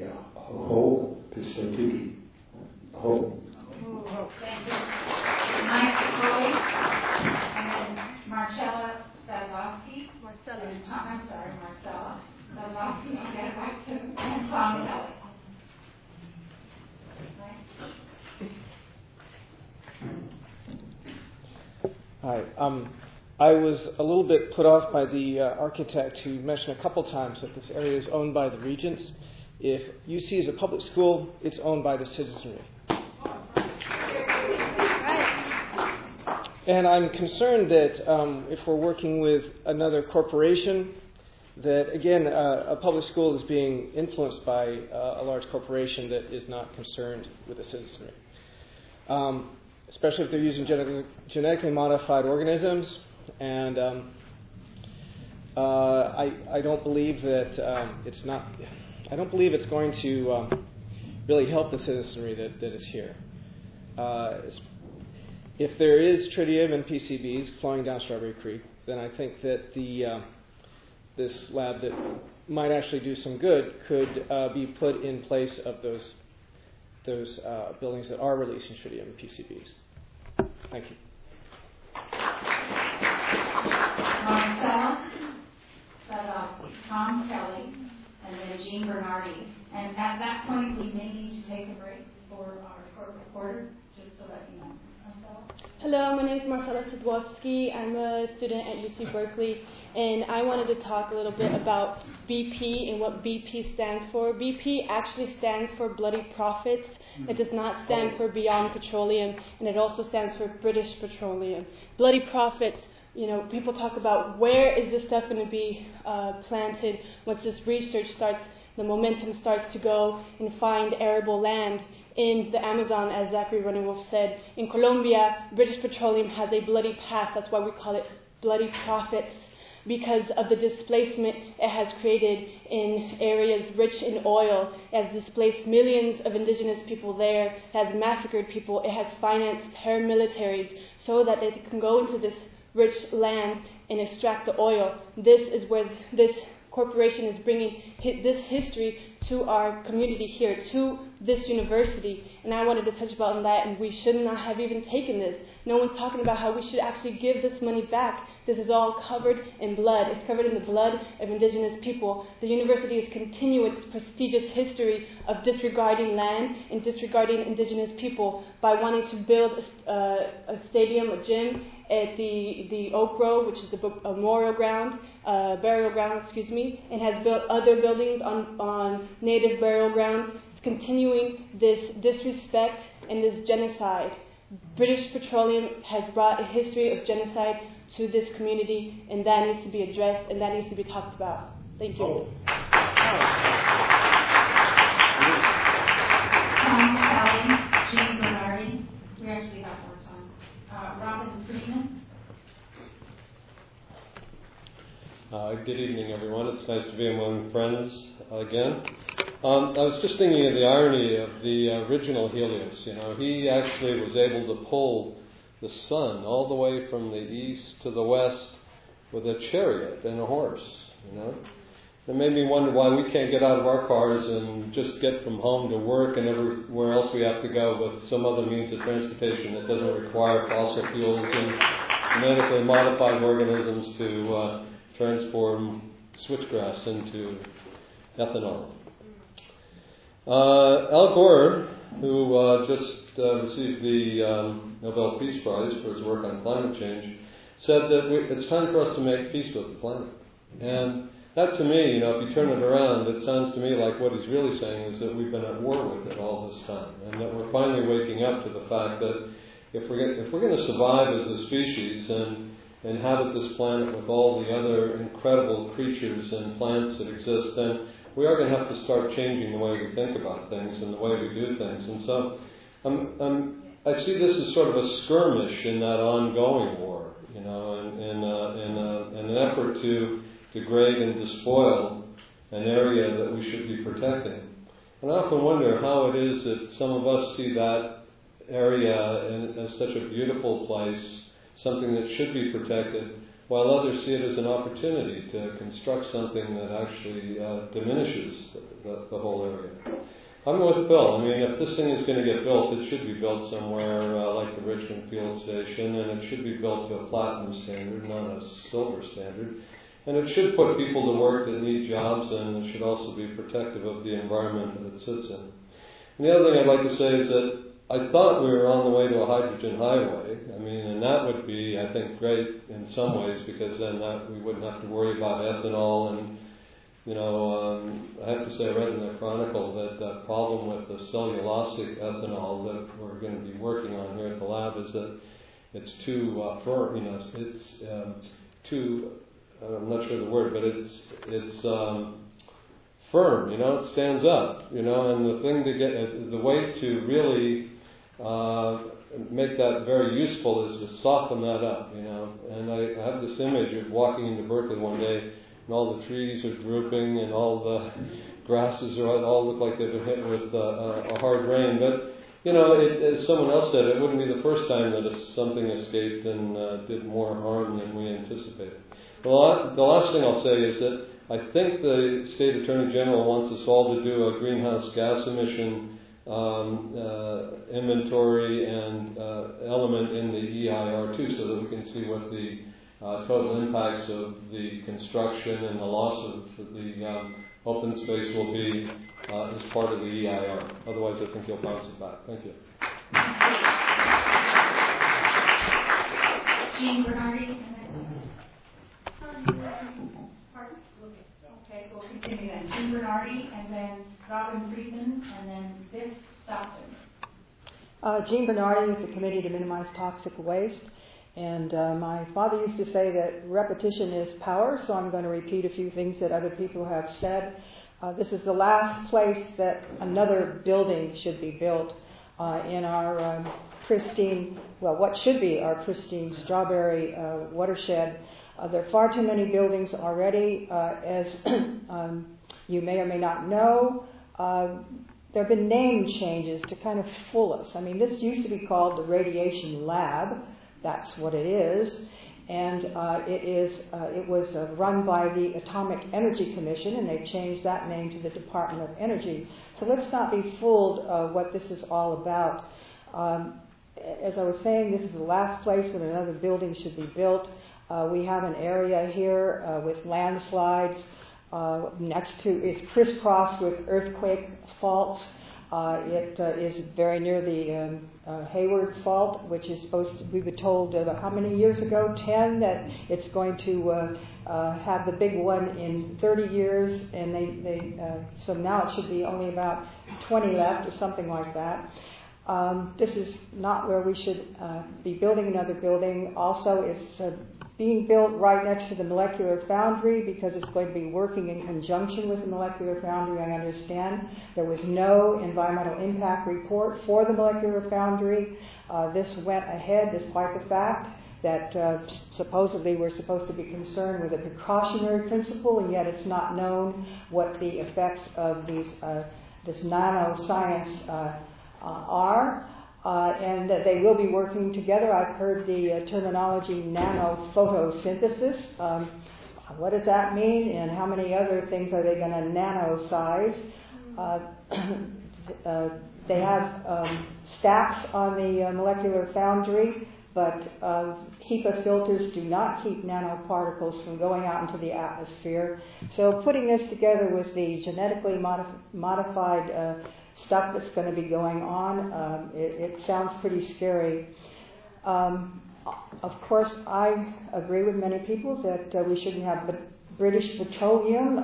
Ho, Pistotuki. Ho. Thank you. Mike Foley, and then Marcella Sadlowski. I'm sorry, Marcella Sadlowski, and Tom Kelly. Hi. I was a little bit put off by the architect who mentioned a couple times that this area is owned by the regents. If UC is a public school, it's owned by the citizenry. And I'm concerned that if we're working with another corporation, that again, a public school is being influenced by a large corporation that is not concerned with the citizenry. Especially if they're using genetically modified organisms. And I don't believe that it's not. I don't believe it's going to really help the citizenry that is here. If there is tritium and PCBs flowing down Strawberry Creek, then I think that this lab that might actually do some good could be put in place of those buildings that are releasing tritium and PCBs. Thank you. Marcella Sadlowski, Tom Kelly, and then Jean Bernardi. And at that point, we may need to take a break for our reporter, just so that you know. Marcella? Hello, my name is Marcella Sidwowski. I'm a student at UC Berkeley, and I wanted to talk a little bit about BP and what BP stands for. BP actually stands for Bloody Profits. It does not stand for Beyond Petroleum, and it also stands for British Petroleum. Bloody Profits, people talk about where is this stuff going to be planted once this research starts, the momentum starts to go and find arable land in the Amazon, as Zachary Running Wolf said. In Colombia, British Petroleum has a bloody past. That's why we call it Bloody Profits, because of the displacement it has created in areas rich in oil. It has displaced millions of indigenous people there. It has massacred people. It has financed paramilitaries so that they can go into this rich land and extract the oil. This is where this corporation is bringing this history to our community here, to this university. And I wanted to touch upon that, and we should not have even taken this. No one's talking about how we should actually give this money back. This is all covered in blood. It's covered in the blood of indigenous people. The university is continuing its prestigious history of disregarding land and disregarding indigenous people by wanting to build a stadium, a gym at the Oak Grove, which is the burial ground, and has built other buildings on native burial grounds. It's continuing this disrespect and this genocide. British Petroleum has brought a history of genocide to this community, and that needs to be addressed, and that needs to be talked about. Thank you. Sally, Jean Bernardi. We actually have more time. Robin Friedman. Good evening, everyone. It's nice to be among friends again. I was just thinking of the irony of the original Helios. He actually was able to pull the sun all the way from the east to the west with a chariot and a horse. It made me wonder why we can't get out of our cars and just get from home to work and everywhere else we have to go with some other means of transportation that doesn't require fossil fuels and genetically modified organisms to transform switchgrass into ethanol. Al Gore, who just received the Nobel Peace Prize for his work on climate change, said that it's time for us to make peace with the planet. And that, to me, if you turn it around, it sounds to me like what he's really saying is that we've been at war with it all this time, and that we're finally waking up to the fact that if we're going to survive as a species and inhabit this planet with all the other incredible creatures and plants that exist, then we are going to have to start changing the way we think about things and the way we do things. And so I see this as sort of a skirmish in that ongoing war, in an effort to degrade and despoil an area that we should be protecting. And I often wonder how it is that some of us see that area as such a beautiful place, something that should be protected, while others see it as an opportunity to construct something that actually diminishes the whole area. I'm with Bill. If this thing is going to get built, it should be built somewhere like the Richmond Field Station, and it should be built to a platinum standard, not a silver standard. And it should put people to work that need jobs, and it should also be protective of the environment that it sits in. And the other thing I'd like to say is that I thought we were on the way to a hydrogen highway. And that would be, I think, great in some ways, because then we wouldn't have to worry about ethanol. And, I have to say, I read in the Chronicle that the problem with the cellulosic ethanol that we're going to be working on here at the lab is that it's too firm. It's too, I'm not sure the word, but it's firm. It stands up. And the thing to get, the way to really make that very useful is to soften that up, And I have this image of walking into Berkeley one day, and all the trees are drooping, and all the grasses all look like they've been hit with a hard rain. But as someone else said, it wouldn't be the first time that something escaped and did more harm than we anticipated. The last thing I'll say is that I think the State Attorney General wants us all to do a greenhouse gas emission inventory and element in the EIR too, so that we can see what the total impacts of the construction and the loss of the open space will be as part of the EIR. Otherwise, I think you'll bounce it back. Thank you. Jean Bernardi. Okay, we'll continue then. Jean Bernardi, and then Robin Friedman, and then Viv Stockton. Jean Bernardi with the Committee to Minimize Toxic Waste. And my father used to say that repetition is power, so I'm going to repeat a few things that other people have said. This is the last place that another building should be built in our pristine, well, what should be our pristine Strawberry watershed. There are far too many buildings already. As you may or may not know, there have been name changes to kind of fool us. I mean, this used to be called the Radiation Lab. That's what it is. And it was run by the Atomic Energy Commission, and they've changed that name to the Department of Energy. So let's not be fooled what this is all about. As I was saying, this is the last place that another building should be built. We have an area here with landslides next to, it's crisscrossed with earthquake faults. It is very near the Hayward Fault, which is supposed to, we were told how many years ago, 10, that it's going to have the big one in 30 years, and so now it should be only about 20 left or something like that. This is not where we should be building another building. Also, it's being built right next to the molecular foundry because it's going to be working in conjunction with the molecular foundry, I understand. There was no environmental impact report for the molecular foundry. This went ahead despite the fact that supposedly we're supposed to be concerned with a precautionary principle, and yet it's not known what the effects of this nanoscience are. And that they will be working together. I've heard the terminology nanophotosynthesis. What does that mean, and how many other things are they going to nano-size? They have stacks on the molecular foundry, but HEPA filters do not keep nanoparticles from going out into the atmosphere. So putting this together with the genetically modified stuff that's going to be going on, it sounds pretty scary. Of course, I agree with many people that we shouldn't have British Petroleum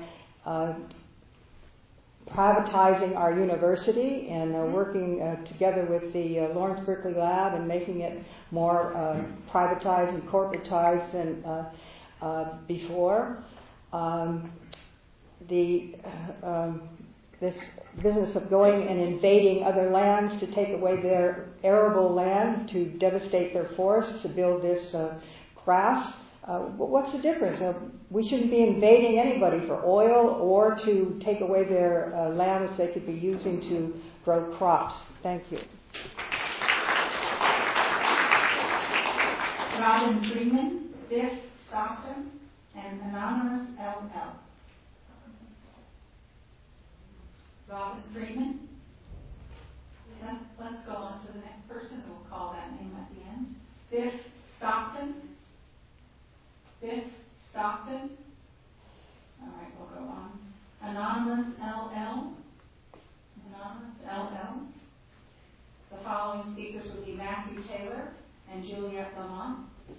privatizing our university and working together with the Lawrence Berkeley Lab and making it more privatized and corporatized than before. This business of going and invading other lands to take away their arable land, to devastate their forests, to build this grass. What's the difference? We shouldn't be invading anybody for oil or to take away their land which they could be using to grow crops. Thank you. Robin Freeman, Viv Stockton, and Anonymous LL. Robin Freeman. Let's go on to the next person. We'll call that name at the end. Viv Stockton. Viv Stockton. All right, we'll go on. Anonymous LL. Anonymous LL. The following speakers will be Matthew Taylor and Juliette Lamont.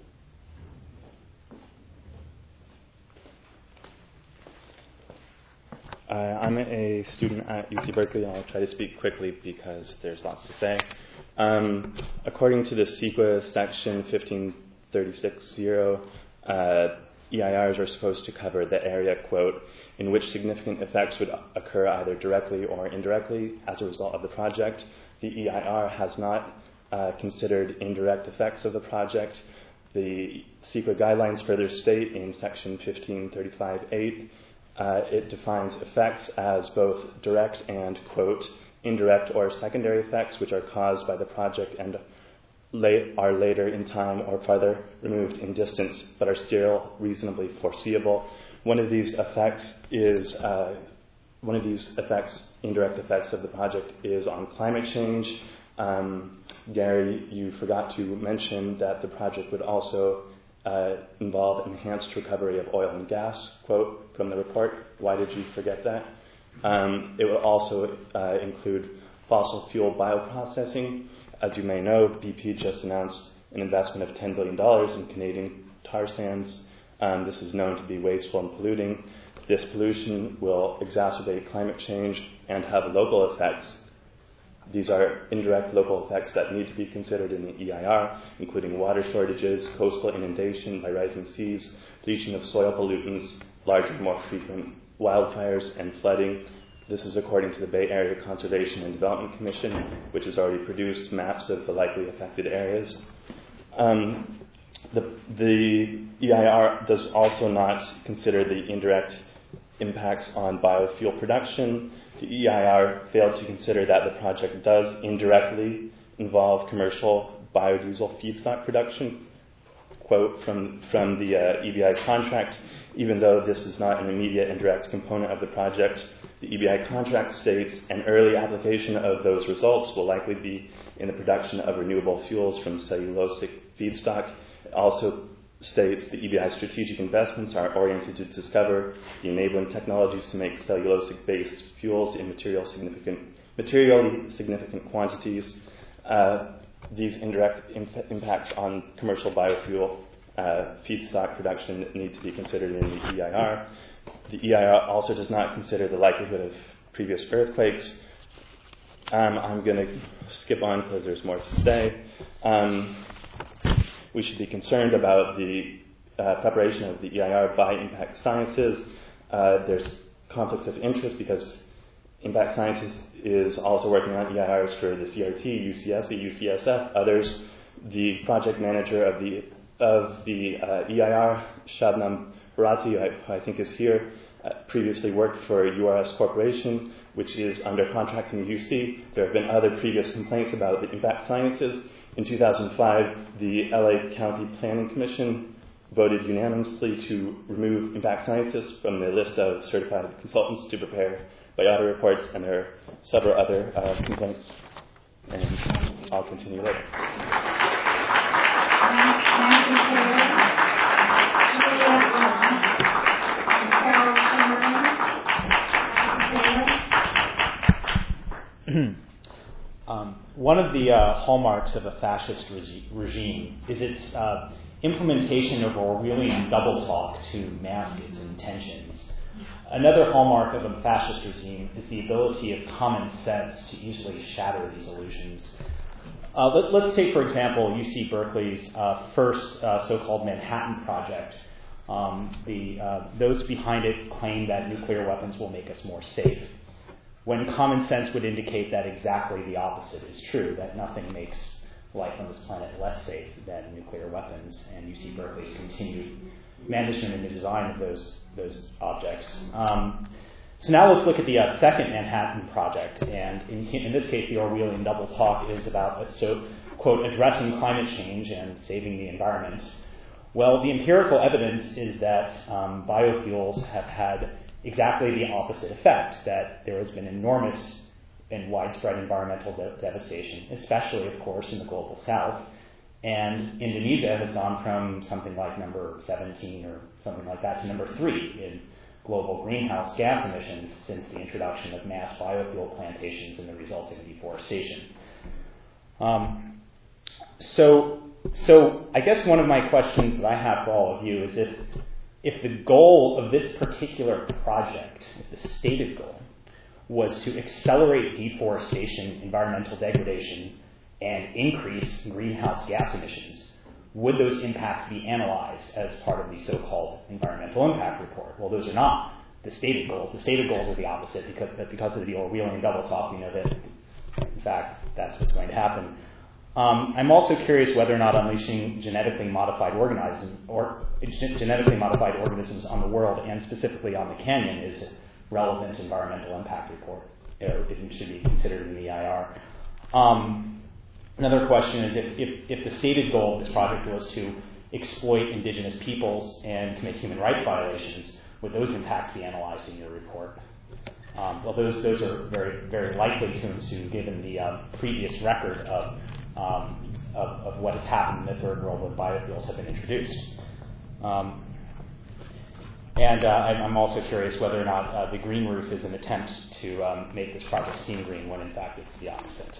I'm a student at UC Berkeley, and I'll try to speak quickly because there's lots to say. According to the CEQA section 1536.0, EIRs are supposed to cover the area, quote, in which significant effects would occur either directly or indirectly as a result of the project. The EIR has not considered indirect effects of the project. The CEQA guidelines further state in section 1535.8 it defines effects as both direct and, quote, indirect or secondary effects which are caused by the project and are later in time or farther removed in distance but are still reasonably foreseeable. One of these indirect effects of the project is on climate change. Gary, you forgot to mention that the project would also involve enhanced recovery of oil and gas, quote from the report. Why did you forget that? It will also include fossil fuel bioprocessing. As you may know, BP just announced an investment of $10 billion in Canadian tar sands. This is known to be wasteful and polluting. This pollution will exacerbate climate change and have local effects. These are indirect local effects that need to be considered in the EIR, including water shortages, coastal inundation by rising seas, leaching of soil pollutants, larger, more frequent wildfires, and flooding. This is according to the Bay Area Conservation and Development Commission, which has already produced maps of the likely affected areas. The EIR does also not consider the indirect impacts on biofuel production. The EIR failed to consider that the project does indirectly involve commercial biodiesel feedstock production. Quote from the EBI contract, even though this is not an immediate and direct component of the project, the EBI contract states an early application of those results will likely be in the production of renewable fuels from cellulosic feedstock. It also states the EBI strategic investments are oriented to discover the enabling technologies to make cellulosic-based fuels in materially significant quantities. These indirect impacts on commercial biofuel feedstock production need to be considered in the EIR. The EIR also does not consider the likelihood of previous earthquakes. I'm going to skip on because there's more to say. We should be concerned about the preparation of the EIR by Impact Sciences. There's conflicts of interest because Impact Sciences is also working on EIRs for the CRT, UCSC, UCSF, others. The project manager of the EIR, Shabnam Bharati, I think is here, previously worked for URS Corporation, which is under contract from UC. There have been other previous complaints about the Impact Sciences. In 2005, the LA County Planning Commission voted unanimously to remove Impact Sciences from the list of certified consultants to prepare biota reports, and there are several other complaints. And I'll continue later. One of the hallmarks of a fascist regime is its implementation of Orwellian double talk to mask its intentions. Another hallmark of a fascist regime is the ability of common sense to easily shatter these illusions. Let's take, for example, UC Berkeley's first so-called Manhattan Project. Those behind it claim that nuclear weapons will make us more safe, when common sense would indicate that exactly the opposite is true, that nothing makes life on this planet less safe than nuclear weapons, and UC Berkeley's continued management and the design of those objects. So now let's look at the second Manhattan Project, and in this case the Orwellian double talk is about, quote, addressing climate change and saving the environment. Well, the empirical evidence is that biofuels have had exactly the opposite effect, that there has been enormous and widespread environmental devastation, especially, of course, in the global south. And Indonesia has gone from something like number 17 or something like that to number 3 in global greenhouse gas emissions since the introduction of mass biofuel plantations and the resulting deforestation. So I guess one of my questions that I have for all of you is if the goal of this particular project, if the stated goal, was to accelerate deforestation, environmental degradation, and increase greenhouse gas emissions, would those impacts be analyzed as part of the so-called environmental impact report? Well, those are not the stated goals. The stated goals are the opposite because of the Orwellian double talk. We know that, in fact, that's what's going to happen. I'm also curious whether or not unleashing genetically modified organisms on the world, and specifically on the canyon, is a relevant environmental impact report. It should be considered in the EIR. Another question is if the stated goal of this project was to exploit indigenous peoples and commit human rights violations, would those impacts be analyzed in your report? Well, those are very, very likely to ensue given the previous record of what has happened in the third world when biofuels have been introduced. And I'm also curious whether or not the green roof is an attempt to make this project seem green when in fact it's the opposite.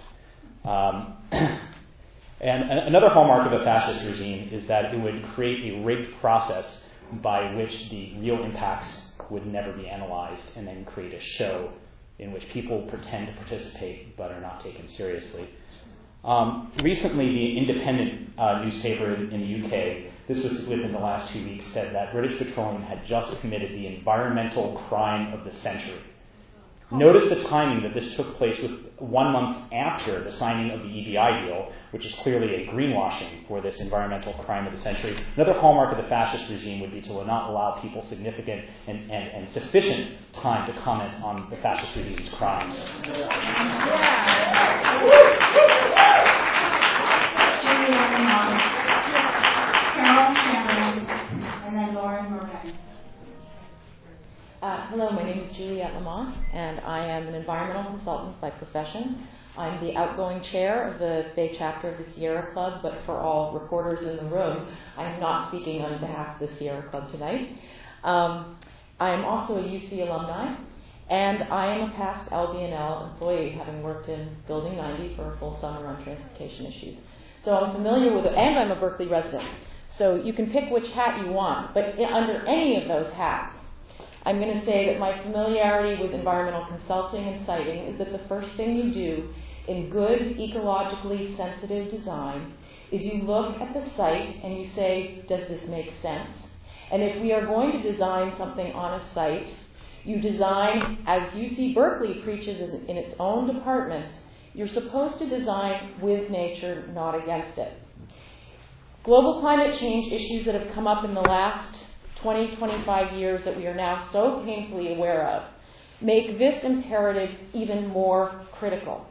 And another hallmark of a fascist regime is that it would create a rigged process by which the real impacts would never be analyzed and then create a show in which people pretend to participate but are not taken seriously. Recently, the Independent newspaper in the UK, this was within the last 2 weeks, said that British Petroleum had just committed the environmental crime of the century. Notice the timing that this took place with 1 month after the signing of the EBI deal, which is clearly a greenwashing for this environmental crime of the century. Another hallmark of the fascist regime would be to not allow people significant and sufficient time to comment on the fascist regime's crimes. And then Lauren Moran. Hello, my name is Juliette Lamont, and I am an environmental consultant by profession. I'm the outgoing chair of the Bay chapter of the Sierra Club, but for all reporters in the room, I am not speaking on behalf of the Sierra Club tonight. I am also a UC alumni, and I am a past LBNL employee, having worked in Building 90 for a full summer on transportation issues. So I'm familiar with it, and I'm a Berkeley resident. So you can pick which hat you want, but under any of those hats, I'm going to say that my familiarity with environmental consulting and siting is that the first thing you do in good, ecologically sensitive design is you look at the site and you say, does this make sense? And if we are going to design something on a site, you design, as UC Berkeley preaches in its own departments, you're supposed to design with nature, not against it. Global climate change issues that have come up in the last 20, 25 years that we are now so painfully aware of make this imperative even more critical.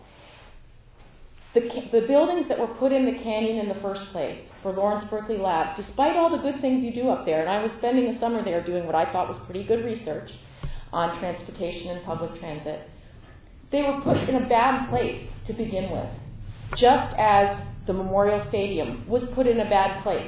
The buildings that were put in the canyon in the first place for Lawrence Berkeley Lab, despite all the good things you do up there, and I was spending the summer there doing what I thought was pretty good research on transportation and public transit, they were put in a bad place to begin with, just as the Memorial Stadium was put in a bad place.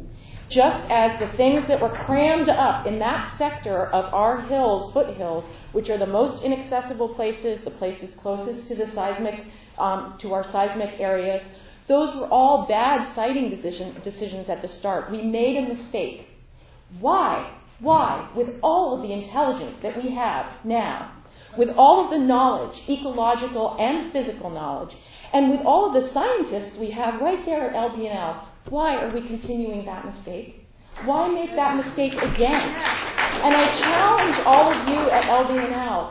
Just as the things that were crammed up in that sector of our hills, foothills, which are the most inaccessible places, the places closest to the seismic, to our seismic areas, those were all bad siting decisions at the start. We made a mistake. Why? Why, with all of the intelligence that we have now, with all of the knowledge, ecological and physical knowledge, and with all of the scientists we have right there at LBNL, why are we continuing that mistake? Why make that mistake again? And I challenge all of you at LBNL.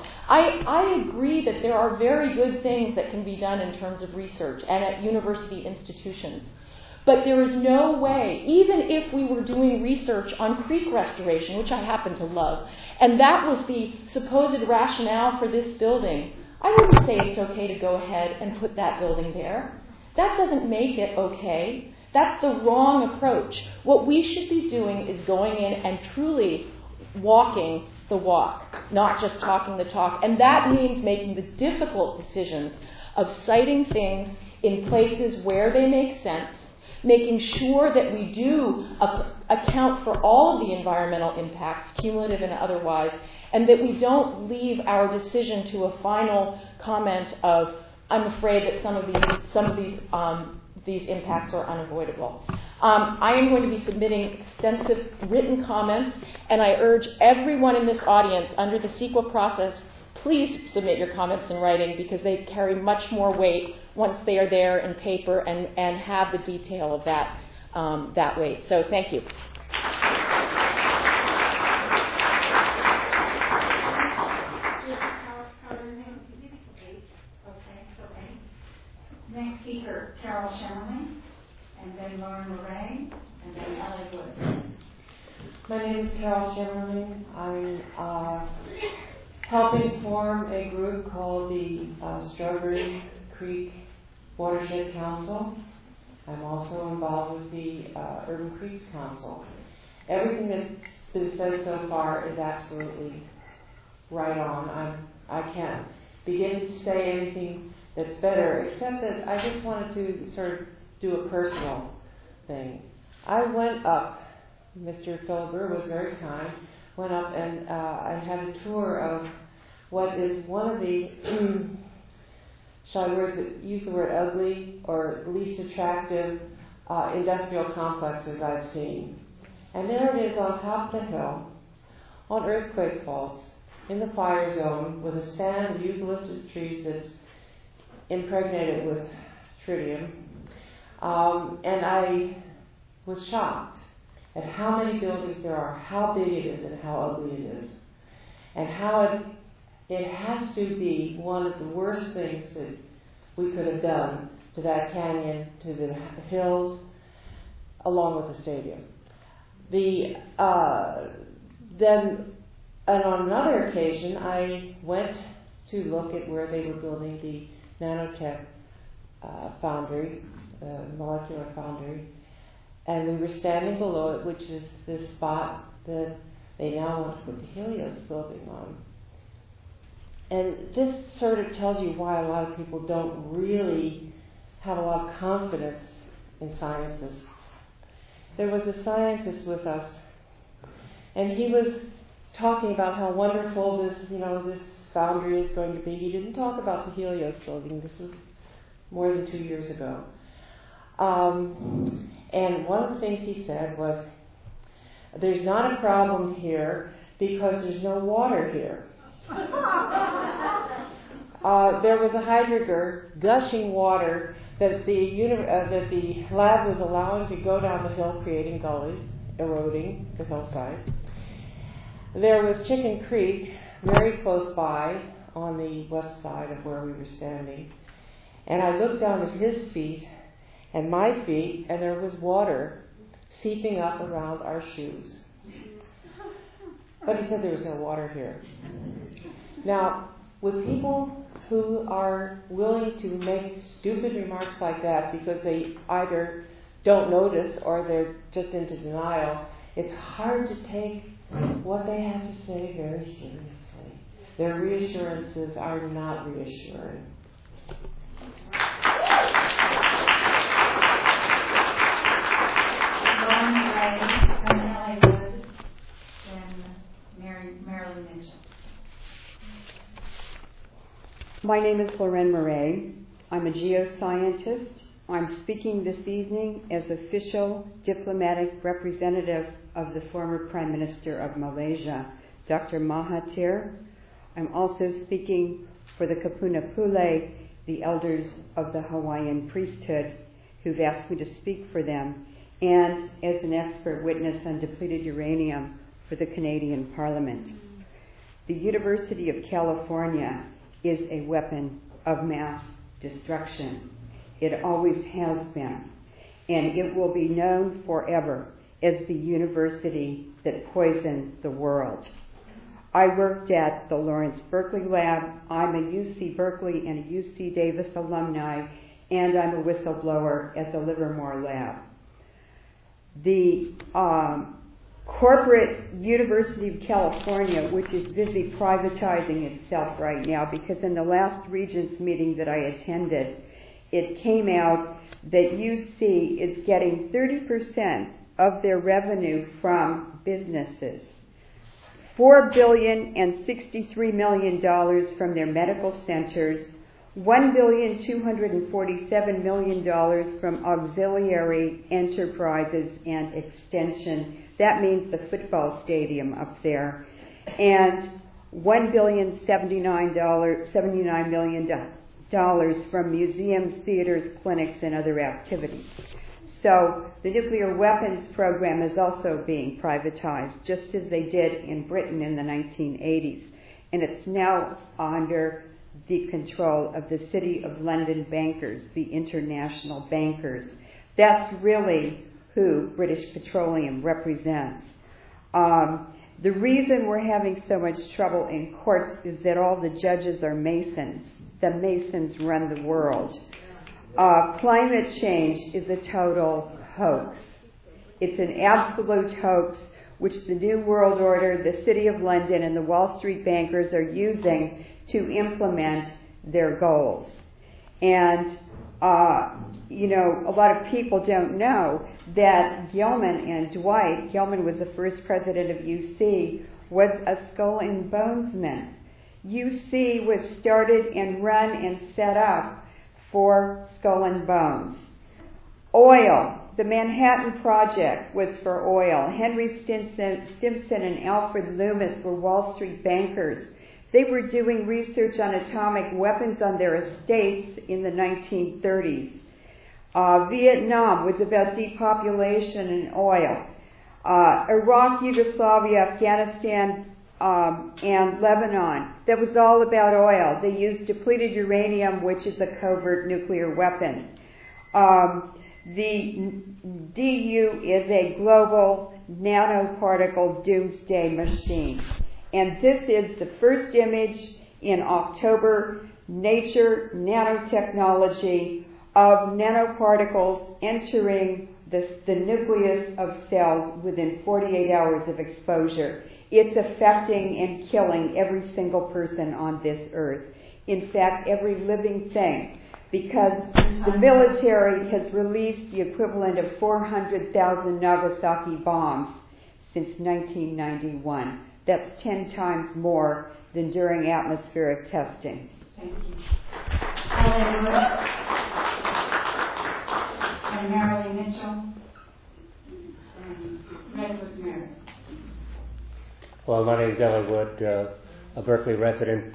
I agree that there are very good things that can be done in terms of research and at university institutions. But there is no way, even if we were doing research on creek restoration, which I happen to love, and that was the supposed rationale for this building, I wouldn't say it's okay to go ahead and put that building there. That doesn't make it okay. That's the wrong approach. What we should be doing is going in and truly walking the walk, not just talking the talk. And that means making the difficult decisions of citing things in places where they make sense, making sure that we do account for all of the environmental impacts, cumulative and otherwise, and that we don't leave our decision to a final comment of, I'm afraid that some of these impacts are unavoidable. I am going to be submitting extensive written comments, and I urge everyone in this audience under the CEQA process, please submit your comments in writing because they carry much more weight once they are there in paper and have the detail of that weight. So thank you. Next speaker, Carol Sherman, and then Lauren Moran, and then Ellie Wood. My name is Carol Sherman. I'm helping form a group called the Strawberry Creek Watershed Council. I'm also involved with the Urban Creeks Council. Everything that's been said so far is absolutely right on. I can't begin to say anything that's better, except that I just wanted to sort of do a personal thing. I went up, Mr. Philibert was very kind, went up and I had a tour of what is one of the, shall I use the word ugly or least attractive industrial complexes I've seen. And there it is on top of the hill, on earthquake faults, in the fire zone, with a stand of eucalyptus trees that's impregnated with tritium. And I was shocked at how many buildings there are, how big it is, and how ugly it is. And how it has to be one of the worst things that we could have done to that canyon, to the hills, along with the stadium. Then, and on another occasion, I went to look at where they were building the nanotech foundry, molecular foundry, and we were standing below it, which is this spot that they now want to put the Helios building on. And this sort of tells you why a lot of people don't really have a lot of confidence in scientists. There was a scientist with us, and he was talking about how wonderful this foundry is going to be. He didn't talk about the Helios building. This was more than 2 years ago. And one of the things he said was, there's not a problem here because there's no water here. There was a hydrogger gushing water that the lab was allowing to go down the hill, creating gullies, eroding the hillside. There was Chicken Creek, very close by, on the west side of where we were standing. And I looked down at his feet and my feet, and there was water seeping up around our shoes. But he said there was no water here. Now, with people who are willing to make stupid remarks like that because they either don't notice or they're just into denial, it's hard to take what they have to say very seriously. Their reassurances are not reassuring. Marilyn Mitchell. My name is Lorraine Murray. I'm a geoscientist. I'm speaking this evening as official diplomatic representative of the former Prime Minister of Malaysia, Dr. Mahathir. I'm also speaking for the Kapuna Pule, the elders of the Hawaiian priesthood, who've asked me to speak for them, and as an expert witness on depleted uranium for the Canadian Parliament. The University of California is a weapon of mass destruction. It always has been, and it will be known forever as the university that poisoned the world. I worked at the Lawrence Berkeley Lab. I'm a UC Berkeley and a UC Davis alumni, and I'm a whistleblower at the Livermore Lab. The corporate University of California, which is busy privatizing itself right now, because in the last Regents meeting that I attended, it came out that UC is getting 30% of their revenue from businesses. $4 billion and $63 million from their medical centers, $1,247 million from auxiliary enterprises and extension. That means the football stadium up there. And $1,079 million from museums, theaters, clinics, and other activities. So the nuclear weapons program is also being privatized, just as they did in Britain in the 1980s. And it's now under the control of the City of London bankers, the international bankers. That's really who British Petroleum represents. The reason we're having so much trouble in courts is that all the judges are Masons. The Masons run the world. Climate change is a total hoax. It's an absolute hoax which the New World Order, the City of London, and the Wall Street bankers are using to implement their goals. And, a lot of people don't know that Gilman and Dwight, Gilman was the first president of UC, was a Skull and Bonesman. UC was started and run and set up for Skull and Bones. Oil. The Manhattan Project was for oil. Henry Stimson and Alfred Loomis were Wall Street bankers. They were doing research on atomic weapons on their estates in the 1930s. Vietnam was about depopulation and oil. Iraq, Yugoslavia, Afghanistan, and Lebanon, that was all about oil. They used depleted uranium, which is a covert nuclear weapon. The DU is a global nanoparticle doomsday machine. And this is the first image in October, Nature Nanotechnology, of nanoparticles entering the nucleus of cells within 48 hours of exposure. It's affecting and killing every single person on this earth. In fact, every living thing, because the military has released the equivalent of 400,000 Nagasaki bombs since 1991. That's 10 times more than during atmospheric testing. Thank you. Ellen Wood and Marilyn Mitchell and Redwood Merritt. Well, my name is Ellen Wood, a Berkeley resident.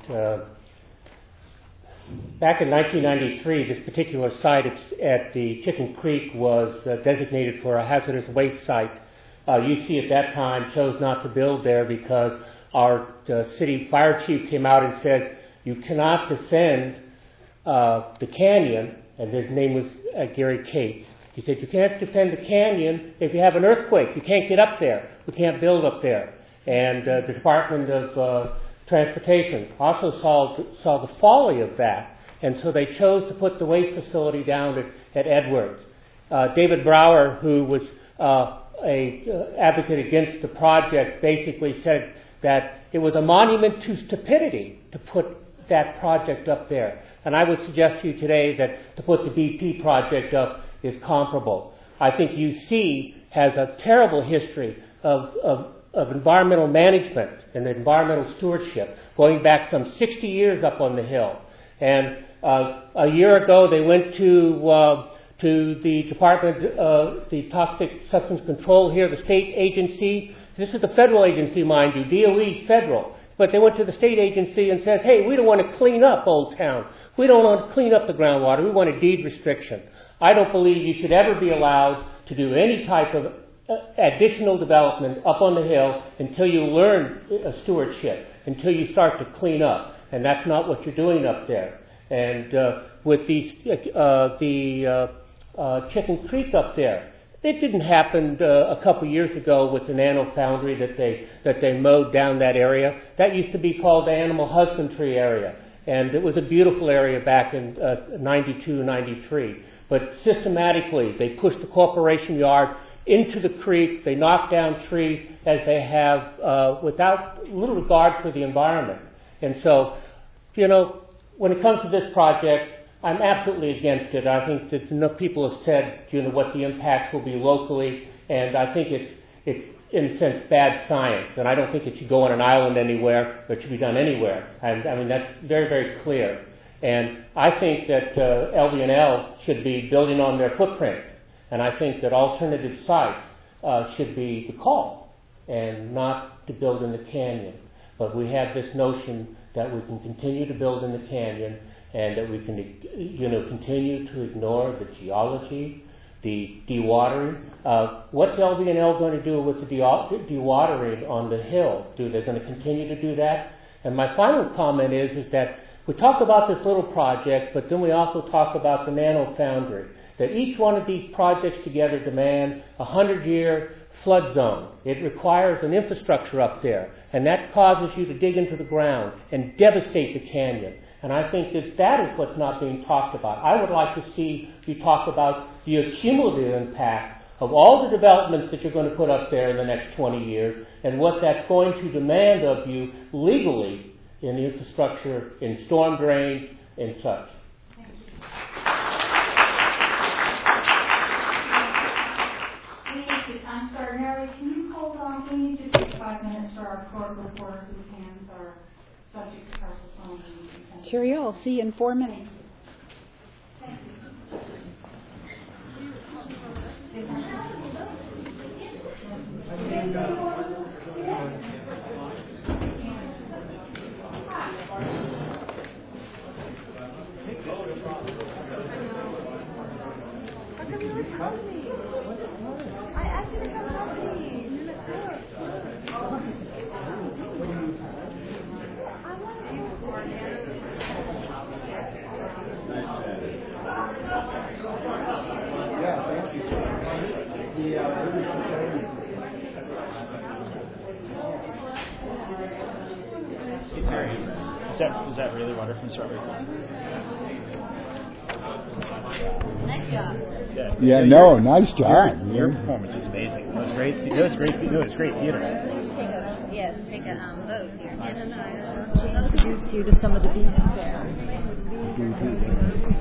Back in 1993, this particular site at the Chicken Creek was designated for a hazardous waste site. UC at that time chose not to build there because our city fire chief came out and said, you cannot defend the canyon, and his name was Gary Cates. He said, you can't defend the canyon if you have an earthquake. You can't get up there. We can't build up there. And the Department of Transportation also saw the folly of that, and so they chose to put the waste facility down at Edwards. David Brower, who was a advocate against the project, basically said that it was a monument to stupidity to put that project up there. And I would suggest to you today that to put the BP project up is comparable. I think UC has a terrible history of environmental management and environmental stewardship, going back some 60 years up on the hill. And a year ago, they went to the Department of the Toxic Substance Control here, the state agency. This is the federal agency, mind you. DOE is federal. But they went to the state agency and said, hey, we don't want to clean up Old Town. We don't want to clean up the groundwater. We want a deed restriction. I don't believe you should ever be allowed to do any type of additional development up on the hill until you learn stewardship, until you start to clean up. And that's not what you're doing up there. And with the Chicken Creek up there, it didn't happen a couple years ago with the Nano Foundry that they mowed down that area. That used to be called the Animal Husbandry area. And it was a beautiful area back in 92, 93. But systematically, they pushed the corporation yard into the creek. They knocked down trees as they have without little regard for the environment. And so, when it comes to this project, I'm absolutely against it. I think that enough people have said, what the impact will be locally, and I think it's in a sense bad science. And I don't think it should go on an island anywhere, but it should be done anywhere. And I mean that's very, very clear. And I think that LVNL should be building on their footprint, and I think that alternative sites should be the call, and not to build in the canyon. But we have this notion that we can continue to build in the canyon, and that we can, continue to ignore the geology, the dewatering. What's LVNL going to do with the dewatering on the hill? They're going to continue to do that? And my final comment is that we talk about this little project, but then we also talk about the Nano Foundry. That each one of these projects together demand a 100-year flood zone. It requires an infrastructure up there, and that causes you to dig into the ground and devastate the canyon. And I think that is what's not being talked about. I would like to see you talk about the cumulative impact of all the developments that you're going to put up there in the next 20 years and what that's going to demand of you legally in the infrastructure, in storm drain, and such. I'm sorry, Mary, can you hold on? Can you just 5 minutes for our court reporter whose hands are subject to parcel. Cheerio. I'll see you in 4 minutes. I asked you to come help me. Yeah, thank you. Hey Terry, is that really water from Strawberry Farm? Nice job. Yeah, no, nice job. Your performance was amazing. It was great. It was great. It was great theater. Take a vote here. I'll introduce you to some of the beats there.